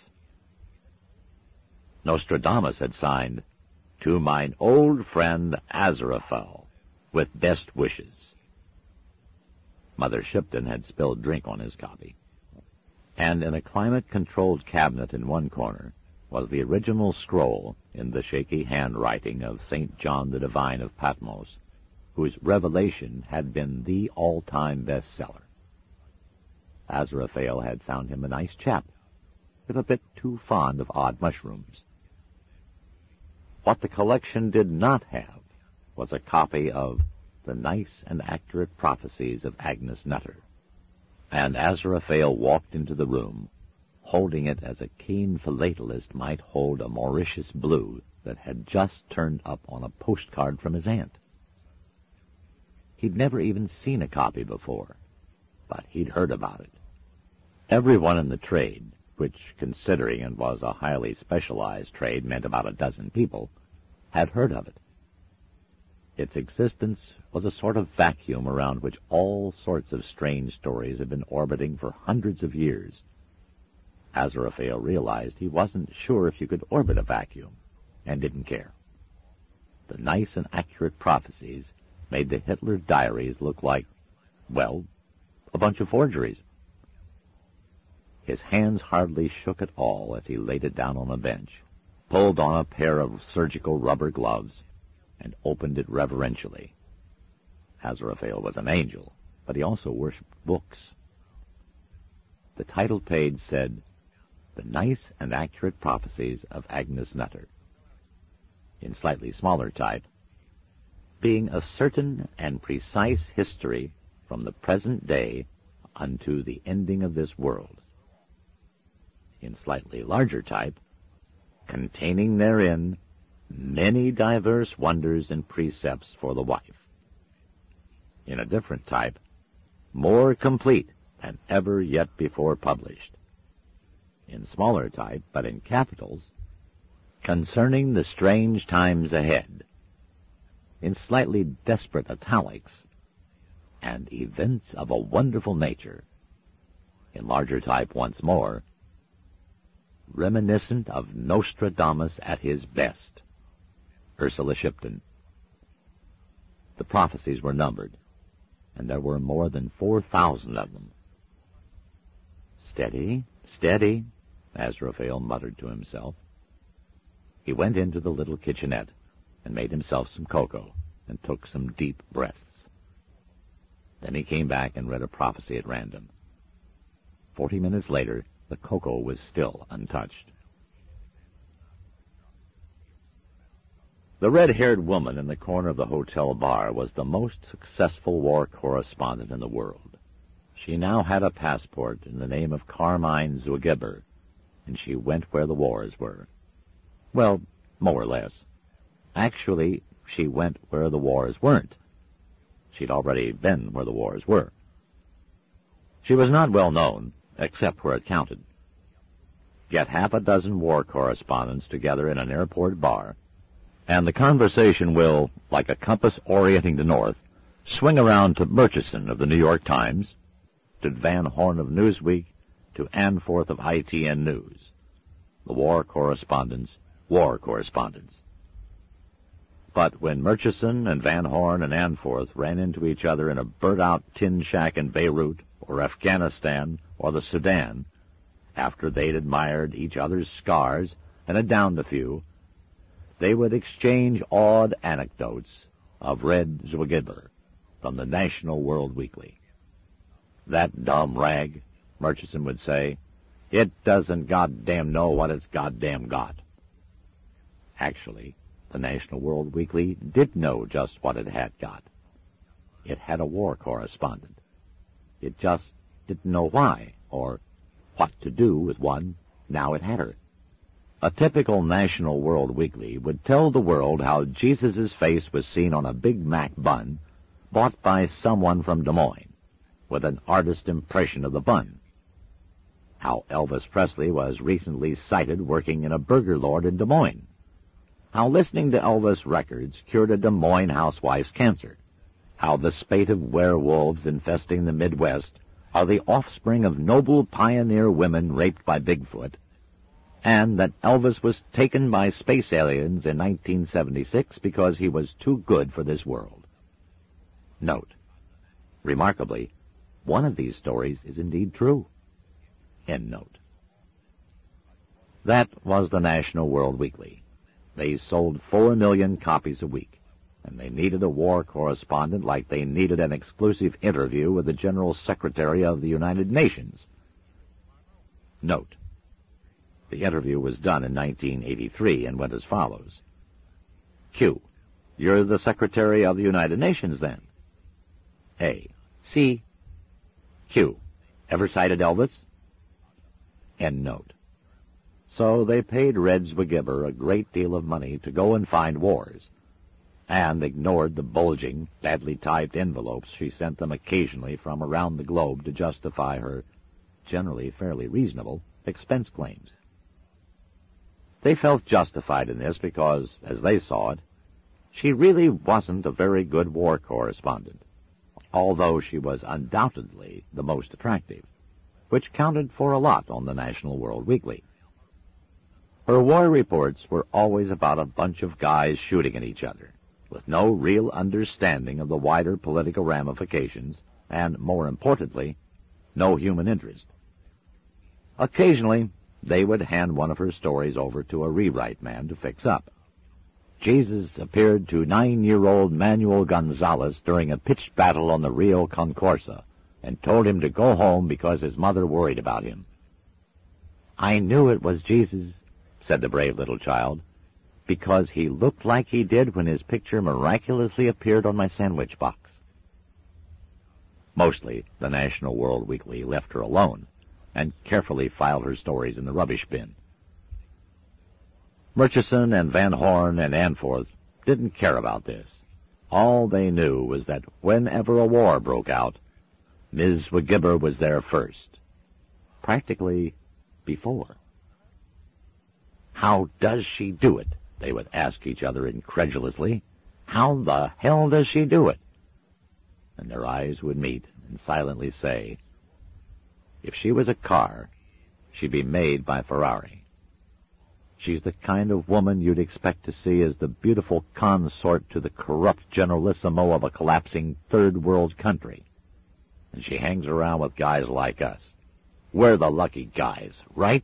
Nostradamus had signed, "To mine old friend Aziraphale, with best wishes." Mother Shipton had spilled drink on his copy. And in a climate-controlled cabinet in one corner was the original scroll in the shaky handwriting of Saint John the Divine of Patmos, whose revelation had been the all-time bestseller. Aziraphale had found him a nice chap, if a bit too fond of odd mushrooms. What the collection did not have was a copy of The Nice and Accurate Prophecies of Agnes Nutter, and Aziraphale walked into the room, holding it as a keen philatelist might hold a Mauritius blue that had just turned up on a postcard from his aunt. He'd never even seen a copy before, but he'd heard about it. Everyone in the trade, which, considering it was a highly specialized trade, meant about a dozen people, had heard of it. Its existence was a sort of vacuum around which all sorts of strange stories had been orbiting for hundreds of years. Aziraphale realized he wasn't sure if you could orbit a vacuum, and didn't care. The nice and accurate prophecies made the Hitler diaries look like, well, a bunch of forgeries. His hands hardly shook at all as he laid it down on a bench, pulled on a pair of surgical rubber gloves, and opened it reverentially. Aziraphale was an angel, but he also worshipped books. The title page said, The Nice and Accurate Prophecies of Agnes Nutter. In slightly smaller type, being a certain and precise history from the present day unto the ending of this world. In slightly larger type, containing therein many diverse wonders and precepts for the wife. In a different type, more complete than ever yet before published. In smaller type, but in capitals, concerning the strange times ahead. In slightly desperate italics, and events of a wonderful nature. In larger type once more, reminiscent of Nostradamus at his best. Ursula Shipton. The prophecies were numbered, and there were more than four thousand of them. Steady, steady, Aziraphale muttered to himself. He went into the little kitchenette and made himself some cocoa and took some deep breaths. Then he came back and read a prophecy at random. Forty minutes later, the cocoa was still untouched. The red-haired woman in the corner of the hotel bar was the most successful war correspondent in the world. She now had a passport in the name of Carmine Zwigeber, and she went where the wars were. Well, more or less. Actually, she went where the wars weren't. She'd already been where the wars were. She was not well known, except where it counted. Get half a dozen war correspondents together in an airport bar, and the conversation will, like a compass orienting to north, swing around to Murchison of the New York Times, to Van Horn of Newsweek, to Anforth of I T N News. The war correspondents, war correspondents. But when Murchison and Van Horn and Anforth ran into each other in a burnt-out tin shack in Beirut, or Afghanistan, or the Sudan, after they'd admired each other's scars and had downed a few, they would exchange odd anecdotes of Red Zwigeber from the National World Weekly. That dumb rag, Murchison would say, it doesn't goddamn know what it's goddamn got. Actually, the National World Weekly did know just what it had got. It had a war correspondent. It just didn't know why, or what to do with one now it had her. A typical National World Weekly would tell the world how Jesus' face was seen on a Big Mac bun bought by someone from Des Moines, with an artist impression of the bun. How Elvis Presley was recently sighted working in a burger lord in Des Moines. How listening to Elvis records cured a Des Moines housewife's cancer. How the spate of werewolves infesting the Midwest are the offspring of noble pioneer women raped by Bigfoot, and that Elvis was taken by space aliens in nineteen seventy-six because he was too good for this world. Note, remarkably, one of these stories is indeed true. End note. That was the National World Weekly. They sold four million copies a week, and they needed a war correspondent like they needed an exclusive interview with the General Secretary of the United Nations. Note, the interview was done in nineteen eighty-three and went as follows. Q. You're the Secretary of the United Nations, then? A. C. Q. Ever sighted Elvis? End note. So they paid Red Zwigeber a great deal of money to go and find wars, and ignored the bulging, badly typed envelopes she sent them occasionally from around the globe to justify her, generally fairly reasonable, expense claims. They felt justified in this because, as they saw it, she really wasn't a very good war correspondent, although she was undoubtedly the most attractive, which counted for a lot on the National World Weekly. Her war reports were always about a bunch of guys shooting at each other, with no real understanding of the wider political ramifications, and, more importantly, no human interest. Occasionally, they would hand one of her stories over to a rewrite man to fix up. Jesus appeared to nine-year-old Manuel Gonzalez during a pitched battle on the Rio Concorsa and told him to go home because his mother worried about him. "I knew it was Jesus," said the brave little child, "because he looked like he did when his picture miraculously appeared on my sandwich box." Mostly, the National World Weekly left her alone and carefully filed her stories in the rubbish bin. Murchison and Van Horn and Anforth didn't care about this. All they knew was that whenever a war broke out, Miz Wigibber was there first. Practically before. "How does she do it?" they would ask each other incredulously. "How the hell does she do it?" And their eyes would meet and silently say, if she was a car, she'd be made by Ferrari. She's the kind of woman you'd expect to see as the beautiful consort to the corrupt generalissimo of a collapsing third-world country. And she hangs around with guys like us. We're the lucky guys, right?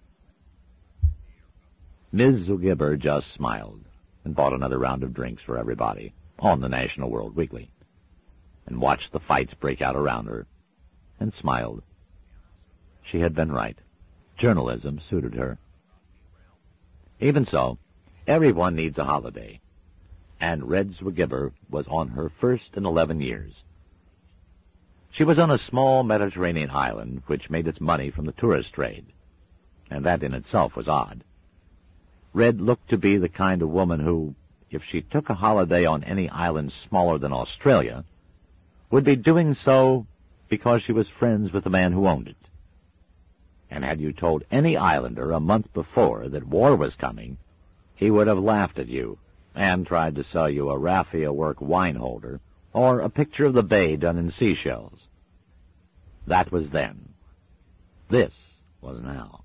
Miz Wigibber just smiled and bought another round of drinks for everybody on the National World Weekly, and watched the fights break out around her, and smiled. She had been right. Journalism suited her. Even so, everyone needs a holiday, and Red Wigibber was on her first in eleven years. She was on a small Mediterranean island which made its money from the tourist trade, and that in itself was odd. Red looked to be the kind of woman who, if she took a holiday on any island smaller than Australia, would be doing so because she was friends with the man who owned it. And had you told any islander a month before that war was coming, he would have laughed at you and tried to sell you a raffia-work wine holder or a picture of the bay done in seashells. That was then. This was now.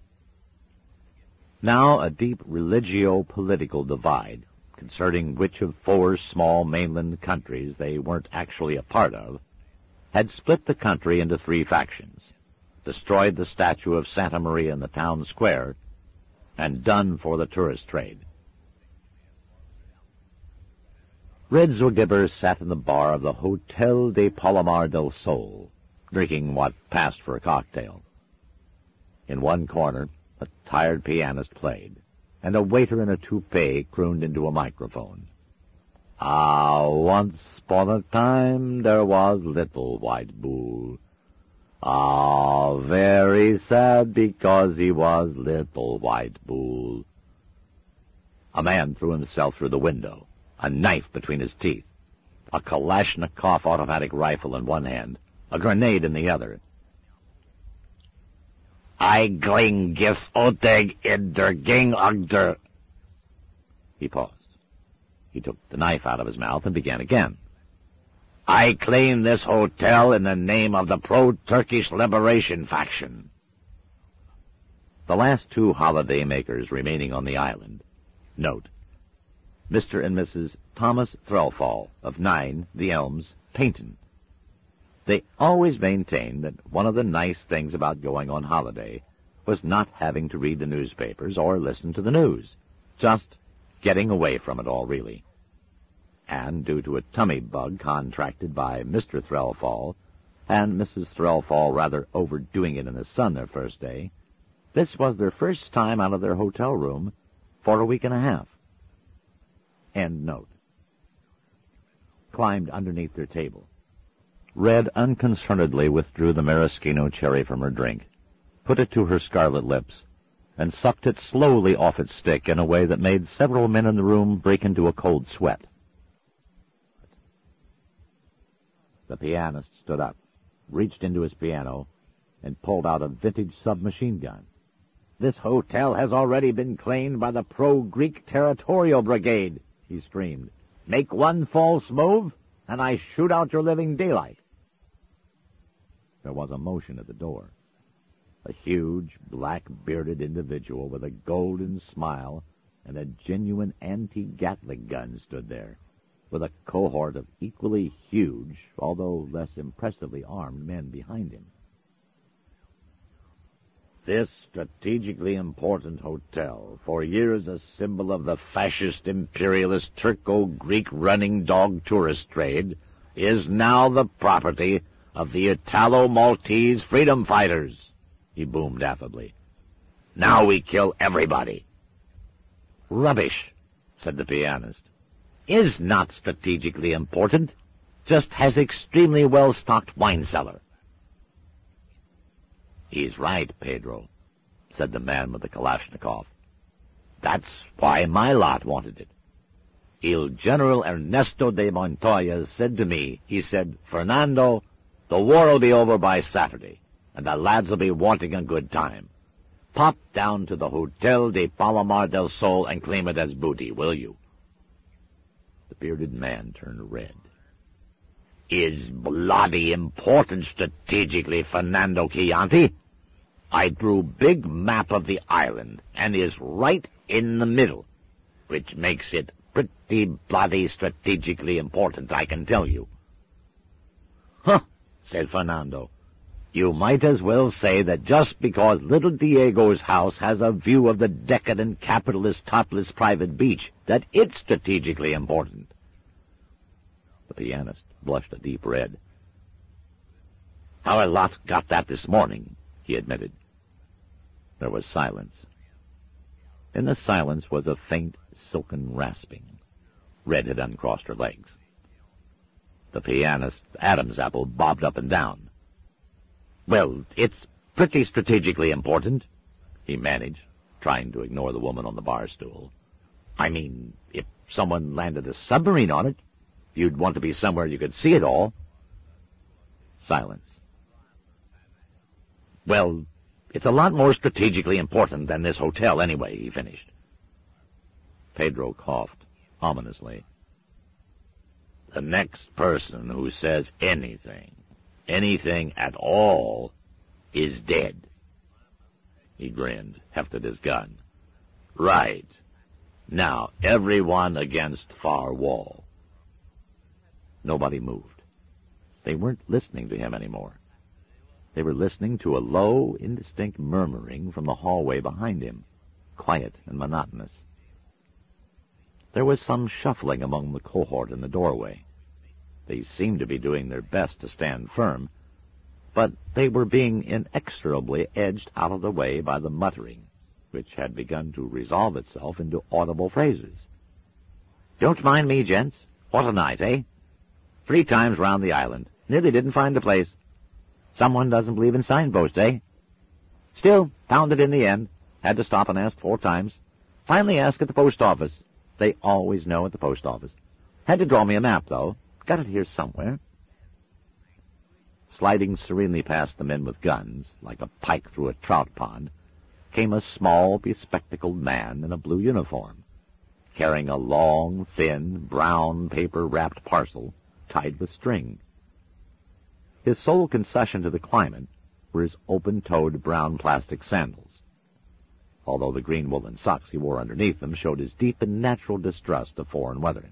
Now a deep religio-political divide concerning which of four small mainland countries they weren't actually a part of had split the country into three factions, destroyed the statue of Santa Maria in the town square, and done for the tourist trade. Red Wigibber sat in the bar of the Hotel de Palomar del Sol, drinking what passed for a cocktail. In one corner, a tired pianist played, and a waiter in a toupee crooned into a microphone. "Ah, once upon a time there was little White Bull. Ah, very sad because he was little White Bull." A man threw himself through the window, a knife between his teeth, a Kalashnikov automatic rifle in one hand, a grenade in the other. "I gling gis oteg in der ging under." He paused. He took the knife out of his mouth and began again. "I claim this hotel in the name of the pro-Turkish liberation faction." The last two holiday makers remaining on the island, note, Mister and Missus Thomas Threlfall of nine The Elms, Paynton. They always maintained that one of the nice things about going on holiday was not having to read the newspapers or listen to the news, just getting away from it all, really. And due to a tummy bug contracted by Mister Threlfall, and Missus Threlfall rather overdoing it in the sun their first day, this was their first time out of their hotel room for a week and a half. End note. Climbed underneath their table. Red unconcernedly withdrew the maraschino cherry from her drink, put it to her scarlet lips, and sucked it slowly off its stick in a way that made several men in the room break into a cold sweat. The pianist stood up, reached into his piano, and pulled out a vintage submachine gun. "This hotel has already been claimed by the pro-Greek Territorial Brigade," he screamed. "Make one false move, and I shoot out your living daylight." There was a motion at the door. A huge, black-bearded individual with a golden smile and a genuine anti-Gatling gun stood there, with a cohort of equally huge, although less impressively armed men behind him. This strategically important hotel, for years a symbol of the fascist, imperialist, Turco-Greek running dog tourist trade, is now the property of the Italo-Maltese freedom fighters, he boomed affably. Now we kill everybody. Rubbish, said the pianist. Is not strategically important, just has extremely well-stocked wine cellar. He's right, Pedro, said the man with the Kalashnikov. That's why my lot wanted it. Il General Ernesto de Montoya said to me, he said, Fernando, the war will be over by Saturday, and the lads will be wanting a good time. Pop down to the Hotel de Palomar del Sol and claim it as booty, will you? The bearded man turned red. Is bloody important strategically, Fernando Chianti. I drew big map of the island, and is right in the middle, which makes it pretty bloody strategically important, I can tell you. Huh, said Fernando. You might as well say that just because little Diego's house has a view of the decadent capitalist topless private beach, that it's strategically important. The pianist blushed a deep red. Our lot got that this morning, he admitted. There was silence. In the silence was a faint, silken rasping. Red had uncrossed her legs. The pianist's Adam's apple bobbed up and down. Well, it's pretty strategically important, he managed, trying to ignore the woman on the bar stool. I mean, if someone landed a submarine on it, you'd want to be somewhere you could see it all. Silence. Well, it's a lot more strategically important than this hotel anyway, he finished. Pedro coughed ominously. The next person who says anything, anything at all, is dead. He grinned, hefted his gun. Right. Now, everyone against far wall. Nobody moved. They weren't listening to him anymore. They were listening to a low, indistinct murmuring from the hallway behind him, quiet and monotonous. There was some shuffling among the cohort in the doorway. They seemed to be doing their best to stand firm, but they were being inexorably edged out of the way by the muttering, which had begun to resolve itself into audible phrases. Don't mind me, gents. What a night, eh? Three times round the island. Nearly didn't find the place. Someone doesn't believe in signposts, eh? Still, found it in the end. Had to stop and ask four times. Finally asked at the post office. They always know at the post office. Had to draw me a map, though. Got it here somewhere. Sliding serenely past the men with guns, like a pike through a trout pond, came a small, bespectacled man in a blue uniform, carrying a long, thin, brown paper-wrapped parcel tied with string. His sole concession to the climate were his open-toed brown plastic sandals, although the green woolen socks he wore underneath them showed his deep and natural distrust of foreign weather.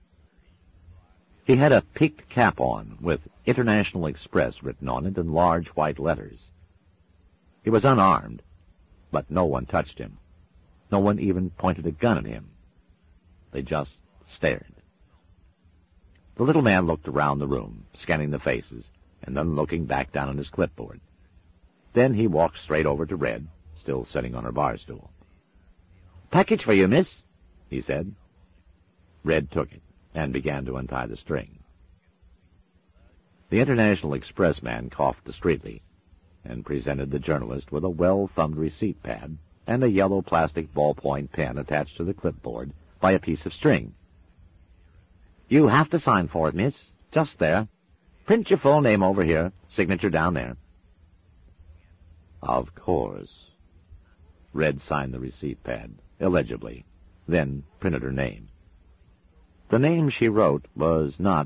He had a peaked cap on, with International Express written on it in large white letters. He was unarmed, but no one touched him. No one even pointed a gun at him. They just stared. The little man looked around the room, scanning the faces, and then looking back down on his clipboard. Then he walked straight over to Red, still sitting on her bar stool. "Package for you, miss," he said. Red took it and began to untie the string. The International Express man coughed discreetly and presented the journalist with a well-thumbed receipt pad and a yellow plastic ballpoint pen attached to the clipboard by a piece of string. "You have to sign for it, miss. Just there. Print your full name over here, signature down there." Of course. Red signed the receipt pad, illegibly, then printed her name. The name she wrote was not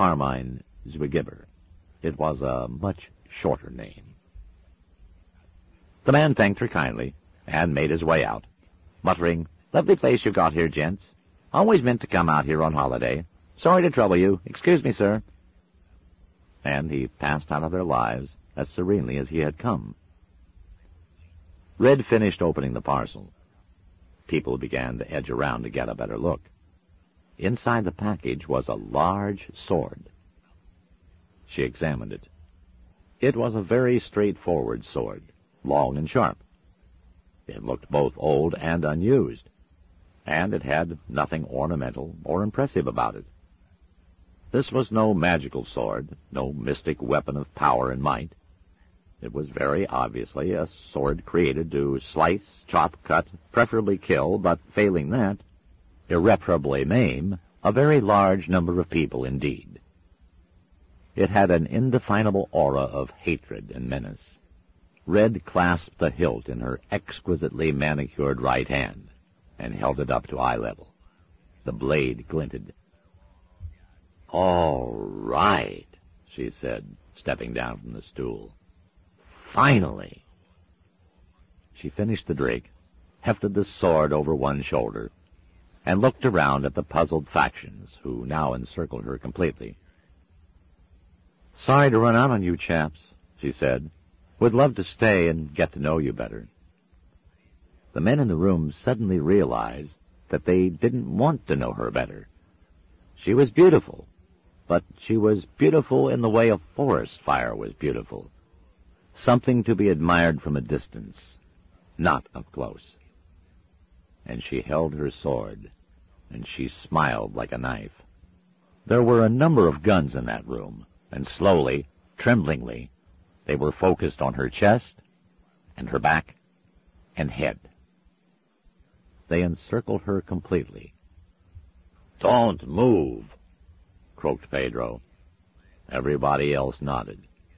Carmine Zwigibber. It was a much shorter name. The man thanked her kindly and made his way out, muttering, "Lovely place you've got here, gents. Always meant to come out here on holiday. Sorry to trouble you. Excuse me, sir." And he passed out of their lives as serenely as he had come. Red finished opening the parcel. People began to edge around to get a better look. Inside the package was a large sword. She examined it. It was a very straightforward sword, long and sharp. It looked both old and unused, and it had nothing ornamental or impressive about it. This was no magical sword, no mystic weapon of power and might. It was very obviously a sword created to slice, chop, cut, preferably kill, but failing that, irreparably maim a very large number of people indeed. It had an indefinable aura of hatred and menace. Red clasped the hilt in her exquisitely manicured right hand and held it up to eye level. The blade glinted. "All right," she said, stepping down from the stool. "Finally." She finished the drink, hefted the sword over one shoulder, and looked around at the puzzled factions, who now encircled her completely. "Sorry to run out on you chaps," she said. "Would love to stay and get to know you better." The men in the room suddenly realized that they didn't want to know her better. She was beautiful, but she was beautiful in the way a forest fire was beautiful. Something to be admired from a distance, not up close. And she held her sword, and she smiled like a knife. There were a number of guns in that room, and slowly, tremblingly, they were focused on her chest, and her back, and head. They encircled her completely. "Don't move," croaked Pedro. Everybody else nodded.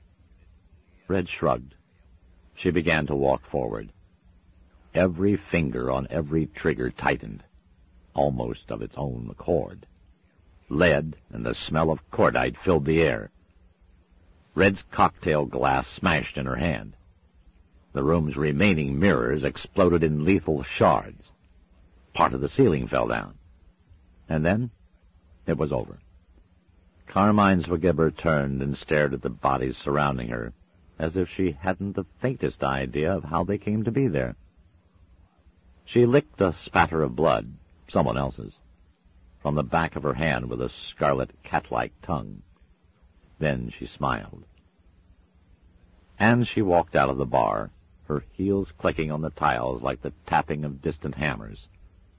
Red shrugged. She began to walk forward. Every finger on every trigger tightened, almost of its own accord. Lead and the smell of cordite filled the air. Red's cocktail glass smashed in her hand. The room's remaining mirrors exploded in lethal shards. Part of the ceiling fell down. And then it was over. Carmine Zwigibber turned and stared at the bodies surrounding her, as if she hadn't the faintest idea of how they came to be there. She licked a spatter of blood, someone else's, from the back of her hand with a scarlet cat-like tongue. Then she smiled. And she walked out of the bar, her heels clicking on the tiles like the tapping of distant hammers.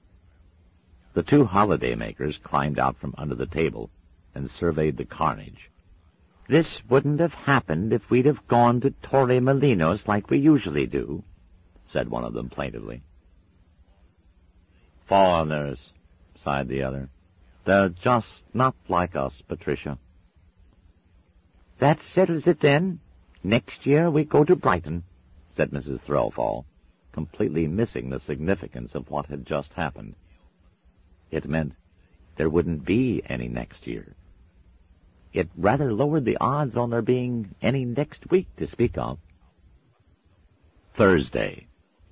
The two holiday-makers climbed out from under the table and surveyed the carnage. "This wouldn't have happened if we'd have gone to Torre Molinos like we usually do," said one of them plaintively. "Foreigners," sighed the other. "They're just not like us, Patricia." "That settles it, then. Next year we go to Brighton," said Missus Threlfall, completely missing the significance of what had just happened. It meant there wouldn't be any next year. It rather lowered the odds on there being any next week to speak of. Thursday.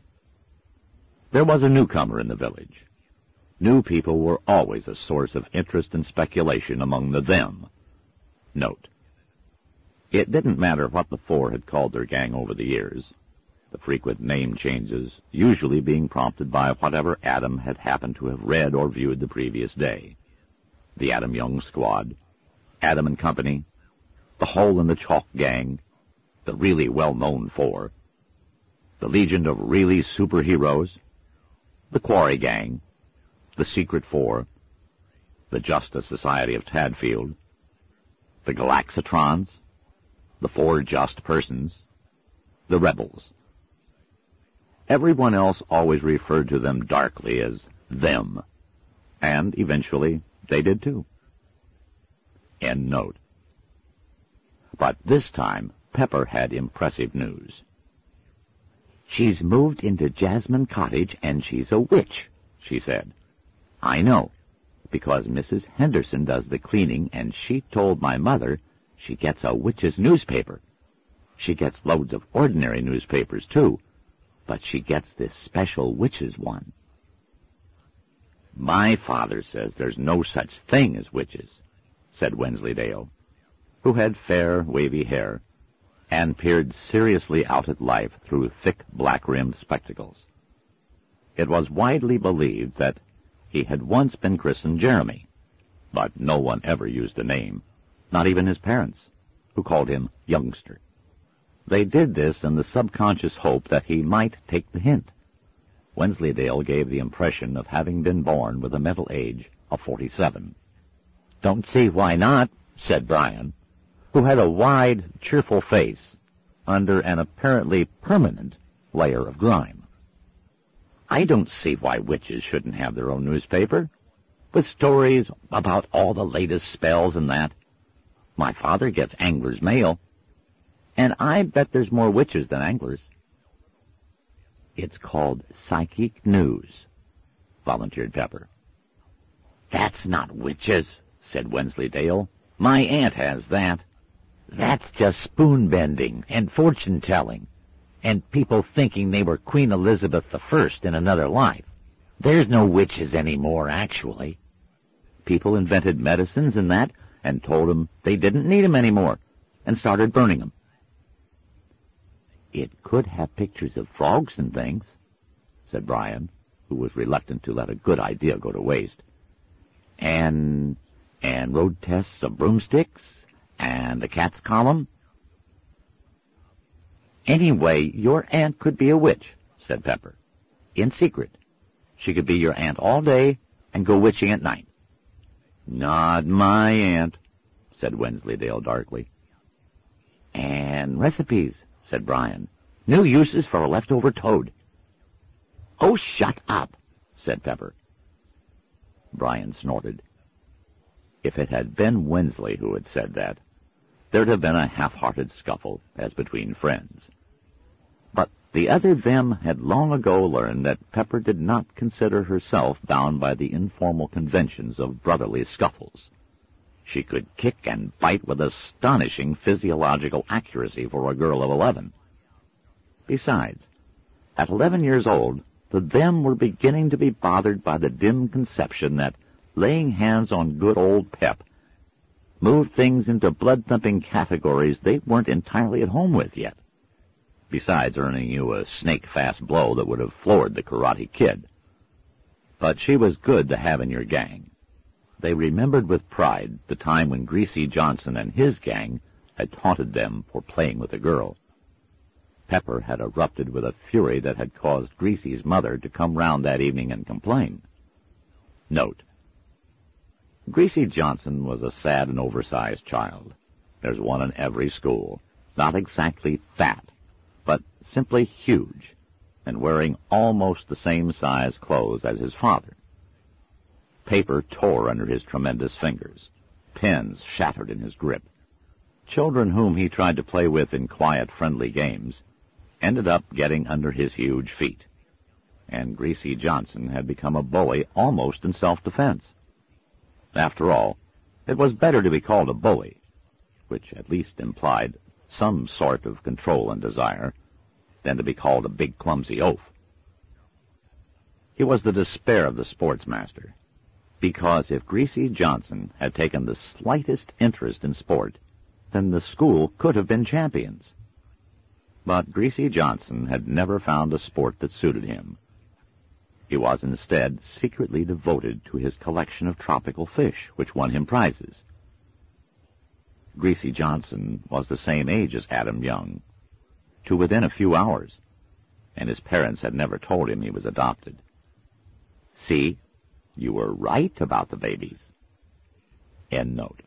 There was a newcomer in the village. New people were always a source of interest and speculation among the them. Note: it didn't matter what the four had called their gang over the years, the frequent name changes usually being prompted by whatever Adam had happened to have read or viewed the previous day. The Adam Young Squad, Adam and Company, the Hole in the Chalk Gang, the really well-known four, the Legion of Really Superheroes, the Quarry Gang, the Secret Four, the Justice Society of Tadfield, the Galaxitrons, the Four Just Persons, the Rebels. Everyone else always referred to them darkly as them, and eventually they did too. End note. But this time, Pepper had impressive news. "She's moved into Jasmine Cottage, and she's a witch," she said. "I know, because Missus Henderson does the cleaning, and she told my mother she gets a witch's newspaper. She gets loads of ordinary newspapers, too, but she gets this special witch's one. My father says there's no such thing as witches, said Wensleydale, who had fair, wavy hair and peered seriously out at life through thick, black-rimmed spectacles. It was widely believed that he had once been christened Jeremy, but no one ever used a name, not even his parents, who called him Youngster. They did this in the subconscious hope that he might take the hint. Wensleydale gave the impression of having been born with a mental age of forty-seven. Don't see why not, said Brian, who had a wide, cheerful face under an apparently permanent layer of grime. I don't see why witches shouldn't have their own newspaper, with stories about all the latest spells and that. My father gets Angler's Mail, and I bet there's more witches than anglers. It's called Psychic News, volunteered Pepper. That's not witches, said Wensleydale. My aunt has that. That's just spoon-bending and fortune-telling, and people thinking they were Queen Elizabeth the First in another life. There's no witches anymore, actually. People invented medicines and that, and told them they didn't need them anymore, and started burning them. It could have pictures of frogs and things, said Brian, who was reluctant to let a good idea go to waste. And, and road tests of broomsticks, and a cat's column. Anyway, your aunt could be a witch, said Pepper. In secret. She could be your aunt all day and go witching at night. Not my aunt, said Wensleydale darkly. And recipes, said Brian. New uses for a leftover toad. Oh, shut up, said Pepper. Brian snorted. If it had been Wensley who had said that, there'd have been a half-hearted scuffle, as between friends. But the other them had long ago learned that Pepper did not consider herself bound by the informal conventions of brotherly scuffles. She could kick and bite with astonishing physiological accuracy for a girl of eleven. Besides, at eleven years old, the them were beginning to be bothered by the dim conception that laying hands on good old Pep moved things into blood-thumping categories they weren't entirely at home with yet, besides earning you a snake-fast blow that would have floored the Karate Kid. But she was good to have in your gang. They remembered with pride the time when Greasy Johnson and his gang had taunted them for playing with a girl. Pepper had erupted with a fury that had caused Greasy's mother to come round that evening and complain. Note: Greasy Johnson was a sad and oversized child. There's one in every school, not exactly fat, but simply huge, and wearing almost the same size clothes as his father. Paper tore under his tremendous fingers. Pens shattered in his grip. Children whom he tried to play with in quiet, friendly games ended up getting under his huge feet, and Greasy Johnson had become a bully almost in self-defense. After all, it was better to be called a bully, which at least implied some sort of control and desire, than to be called a big clumsy oaf. He was the despair of the sportsmaster, because if Greasy Johnson had taken the slightest interest in sport, then the school could have been champions. But Greasy Johnson had never found a sport that suited him. He was instead secretly devoted to his collection of tropical fish, which won him prizes. Greasy Johnson was the same age as Adam Young, to within a few hours, and his parents had never told him he was adopted. See, you were right about the babies. End note.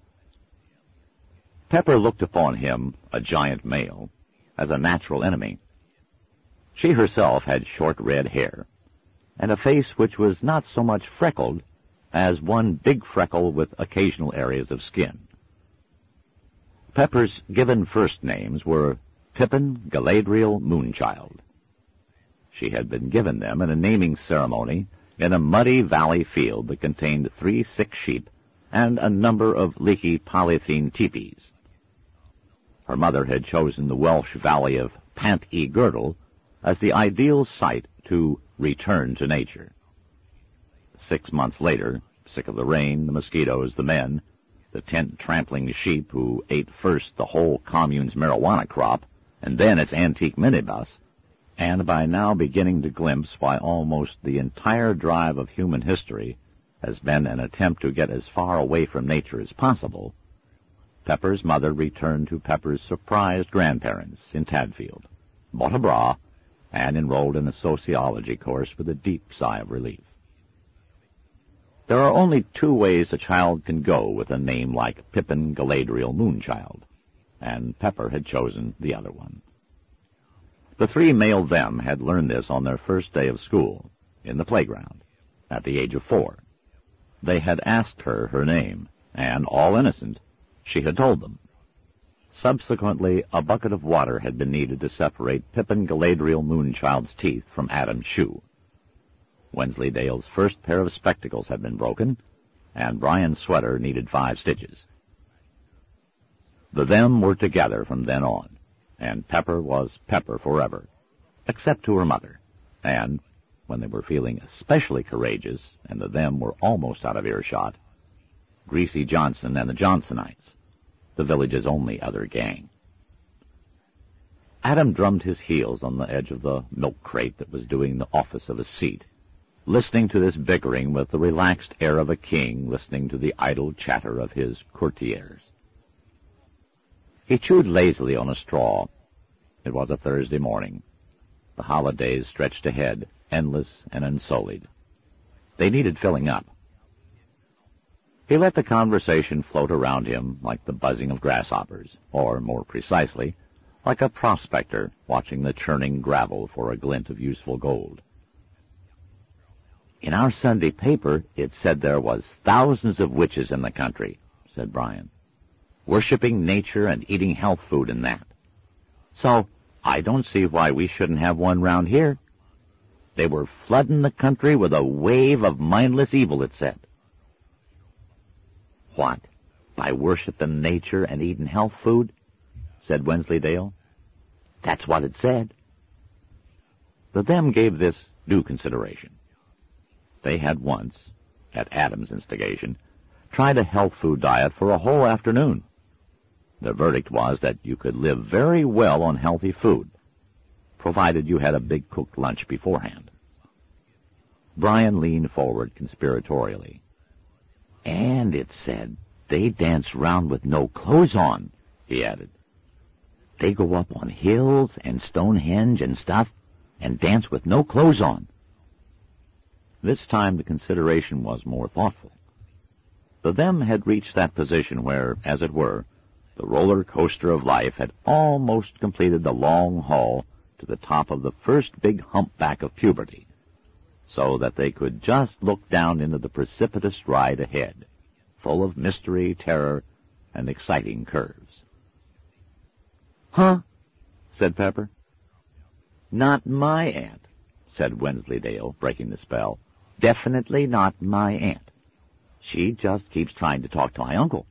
Pepper looked upon him, a giant male, as a natural enemy. She herself had short red hair, and a face which was not so much freckled as one big freckle with occasional areas of skin. Pepper's given first names were Pippin Galadriel Moonchild. She had been given them in a naming ceremony in a muddy valley field that contained three sick sheep and a number of leaky polythene teepees. Her mother had chosen the Welsh valley of Pant-y-Girdle as the ideal site to return to nature. Six months later, sick of the rain, the mosquitoes, the men, the tent-trampling sheep who ate first the whole commune's marijuana crop and then its antique minibus, and by now beginning to glimpse why almost the entire drive of human history has been an attempt to get as far away from nature as possible, Pepper's mother returned to Pepper's surprised grandparents in Tadfield, bought a bra, and enrolled in a sociology course with a deep sigh of relief. There are only two ways a child can go with a name like Pippin Galadriel Moonchild, and Pepper had chosen the other one. The three male them had learned this on their first day of school, in the playground, at the age of four. They had asked her her name, and, all innocent, she had told them. Subsequently, a bucket of water had been needed to separate Pippin Galadriel Moonchild's teeth from Adam's shoe. Wensleydale's first pair of spectacles had been broken, and Brian's sweater needed five stitches. The them were together from then on, and Pepper was Pepper forever, except to her mother, and, when they were feeling especially courageous and the them were almost out of earshot, Greasy Johnson and the Johnsonites, the village's only other gang. Adam drummed his heels on the edge of the milk crate that was doing the office of a seat, listening to this bickering with the relaxed air of a king listening to the idle chatter of his courtiers. He chewed lazily on a straw. It was a Thursday morning. The holidays stretched ahead, endless and unsullied. They needed filling up. He let the conversation float around him like the buzzing of grasshoppers, or, more precisely, like a prospector watching the churning gravel for a glint of useful gold. In our Sunday paper, it said there was thousands of witches in the country, said Brian, worshipping nature and eating health food and that. So, I don't see why we shouldn't have one round here. They were flooding the country with a wave of mindless evil, it said. What? By worshiping nature and eating health food? Said Wensleydale. That's what it said. The them gave this due consideration. They had once, at Adam's instigation, tried a health food diet for a whole afternoon. The verdict was that you could live very well on healthy food, provided you had a big cooked lunch beforehand. Brian leaned forward conspiratorially. And it said they dance round with no clothes on, he added. They go up on hills and Stonehenge and stuff and dance with no clothes on. This time the consideration was more thoughtful. The them had reached that position where, as it were, the roller coaster of life had almost completed the long haul to the top of the first big humpback of puberty, so that they could just look down into the precipitous ride ahead, full of mystery, terror, and exciting curves. Huh? Said Pepper. Not my aunt, said Wensleydale, breaking the spell. Definitely not my aunt. She just keeps trying to talk to my uncle.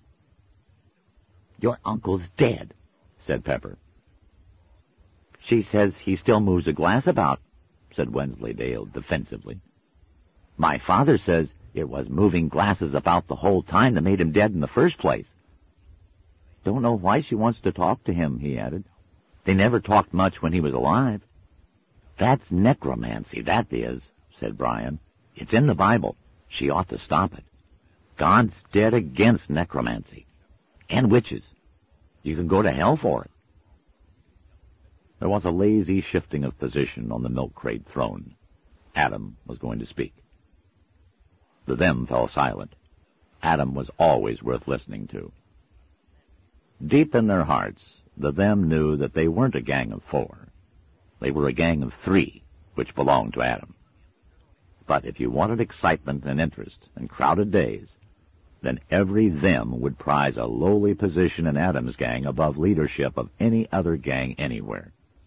Your uncle's dead, said Pepper. She says he still moves a glass about, said Wensleydale defensively. My father says it was moving glasses about the whole time that made him dead in the first place. Don't know why she wants to talk to him, he added. They never talked much when he was alive. That's necromancy, that is, said Brian. It's in the Bible. She ought to stop it. God's dead against necromancy. And witches. You can go to hell for it. There was a lazy shifting of position on the milk crate throne. Adam was going to speak. The them fell silent. Adam was always worth listening to. Deep in their hearts, the them knew that they weren't a gang of four. They were a gang of three, which belonged to Adam. But if you wanted excitement and interest and crowded days, then every them would prize a lowly position in Adam's gang above leadership of any other gang anywhere.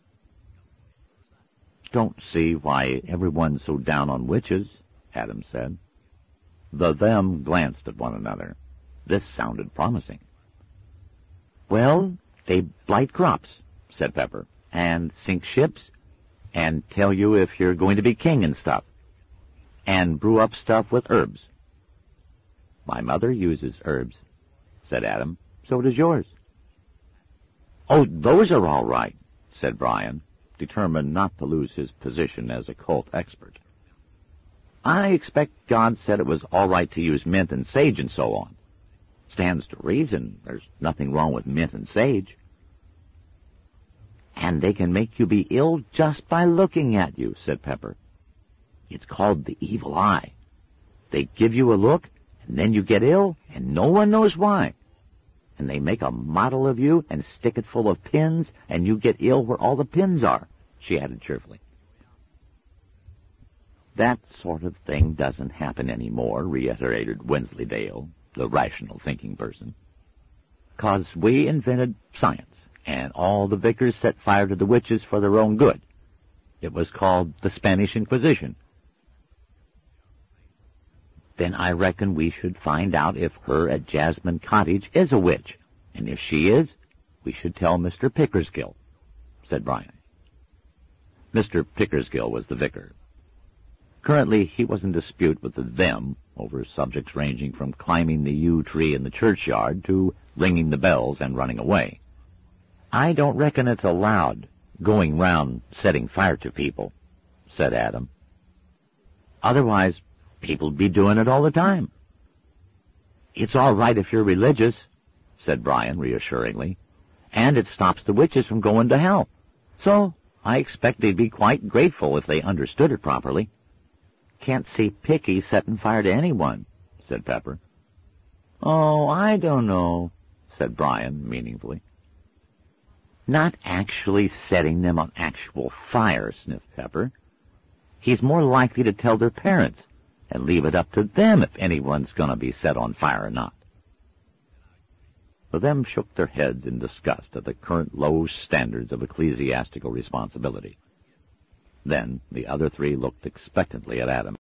Don't see why everyone's so down on witches, Adam said. The them glanced at one another. This sounded promising. Well, they blight crops, said Pepper, and sink ships, and tell you if you're going to be king and stuff, and brew up stuff with herbs. My mother uses herbs, said Adam. So does yours. Oh, those are all right, said Brian, determined not to lose his position as a cult expert. I expect God said it was all right to use mint and sage and so on. Stands to reason. There's nothing wrong with mint and sage. And they can make you be ill just by looking at you, said Pepper. It's called the evil eye. They give you a look, and then you get ill, and no one knows why. And they make a model of you and stick it full of pins, and you get ill where all the pins are, she added cheerfully. That sort of thing doesn't happen anymore, reiterated Wensleydale, the rational thinking person. 'Cause we invented science, and all the vicars set fire to the witches for their own good. It was called the Spanish Inquisition. Then I reckon we should find out if her at Jasmine Cottage is a witch, and if she is, we should tell Mister Pickersgill, said Brian. Mister Pickersgill was the vicar. Currently, he was in dispute with the them over subjects ranging from climbing the yew tree in the churchyard to ringing the bells and running away. I don't reckon it's allowed, going round setting fire to people, said Adam. Otherwise, people'd be doing it all the time. It's all right if you're religious, said Brian reassuringly, and it stops the witches from going to hell. So I expect they'd be quite grateful if they understood it properly. Can't see Picky setting fire to anyone, said Pepper. Oh, I don't know, said Brian meaningfully. Not actually setting them on actual fire, sniffed Pepper. He's more likely to tell their parents and leave it up to them if anyone's going to be set on fire or not. The them shook their heads in disgust at the current low standards of ecclesiastical responsibility. Then the other three looked expectantly at Adam.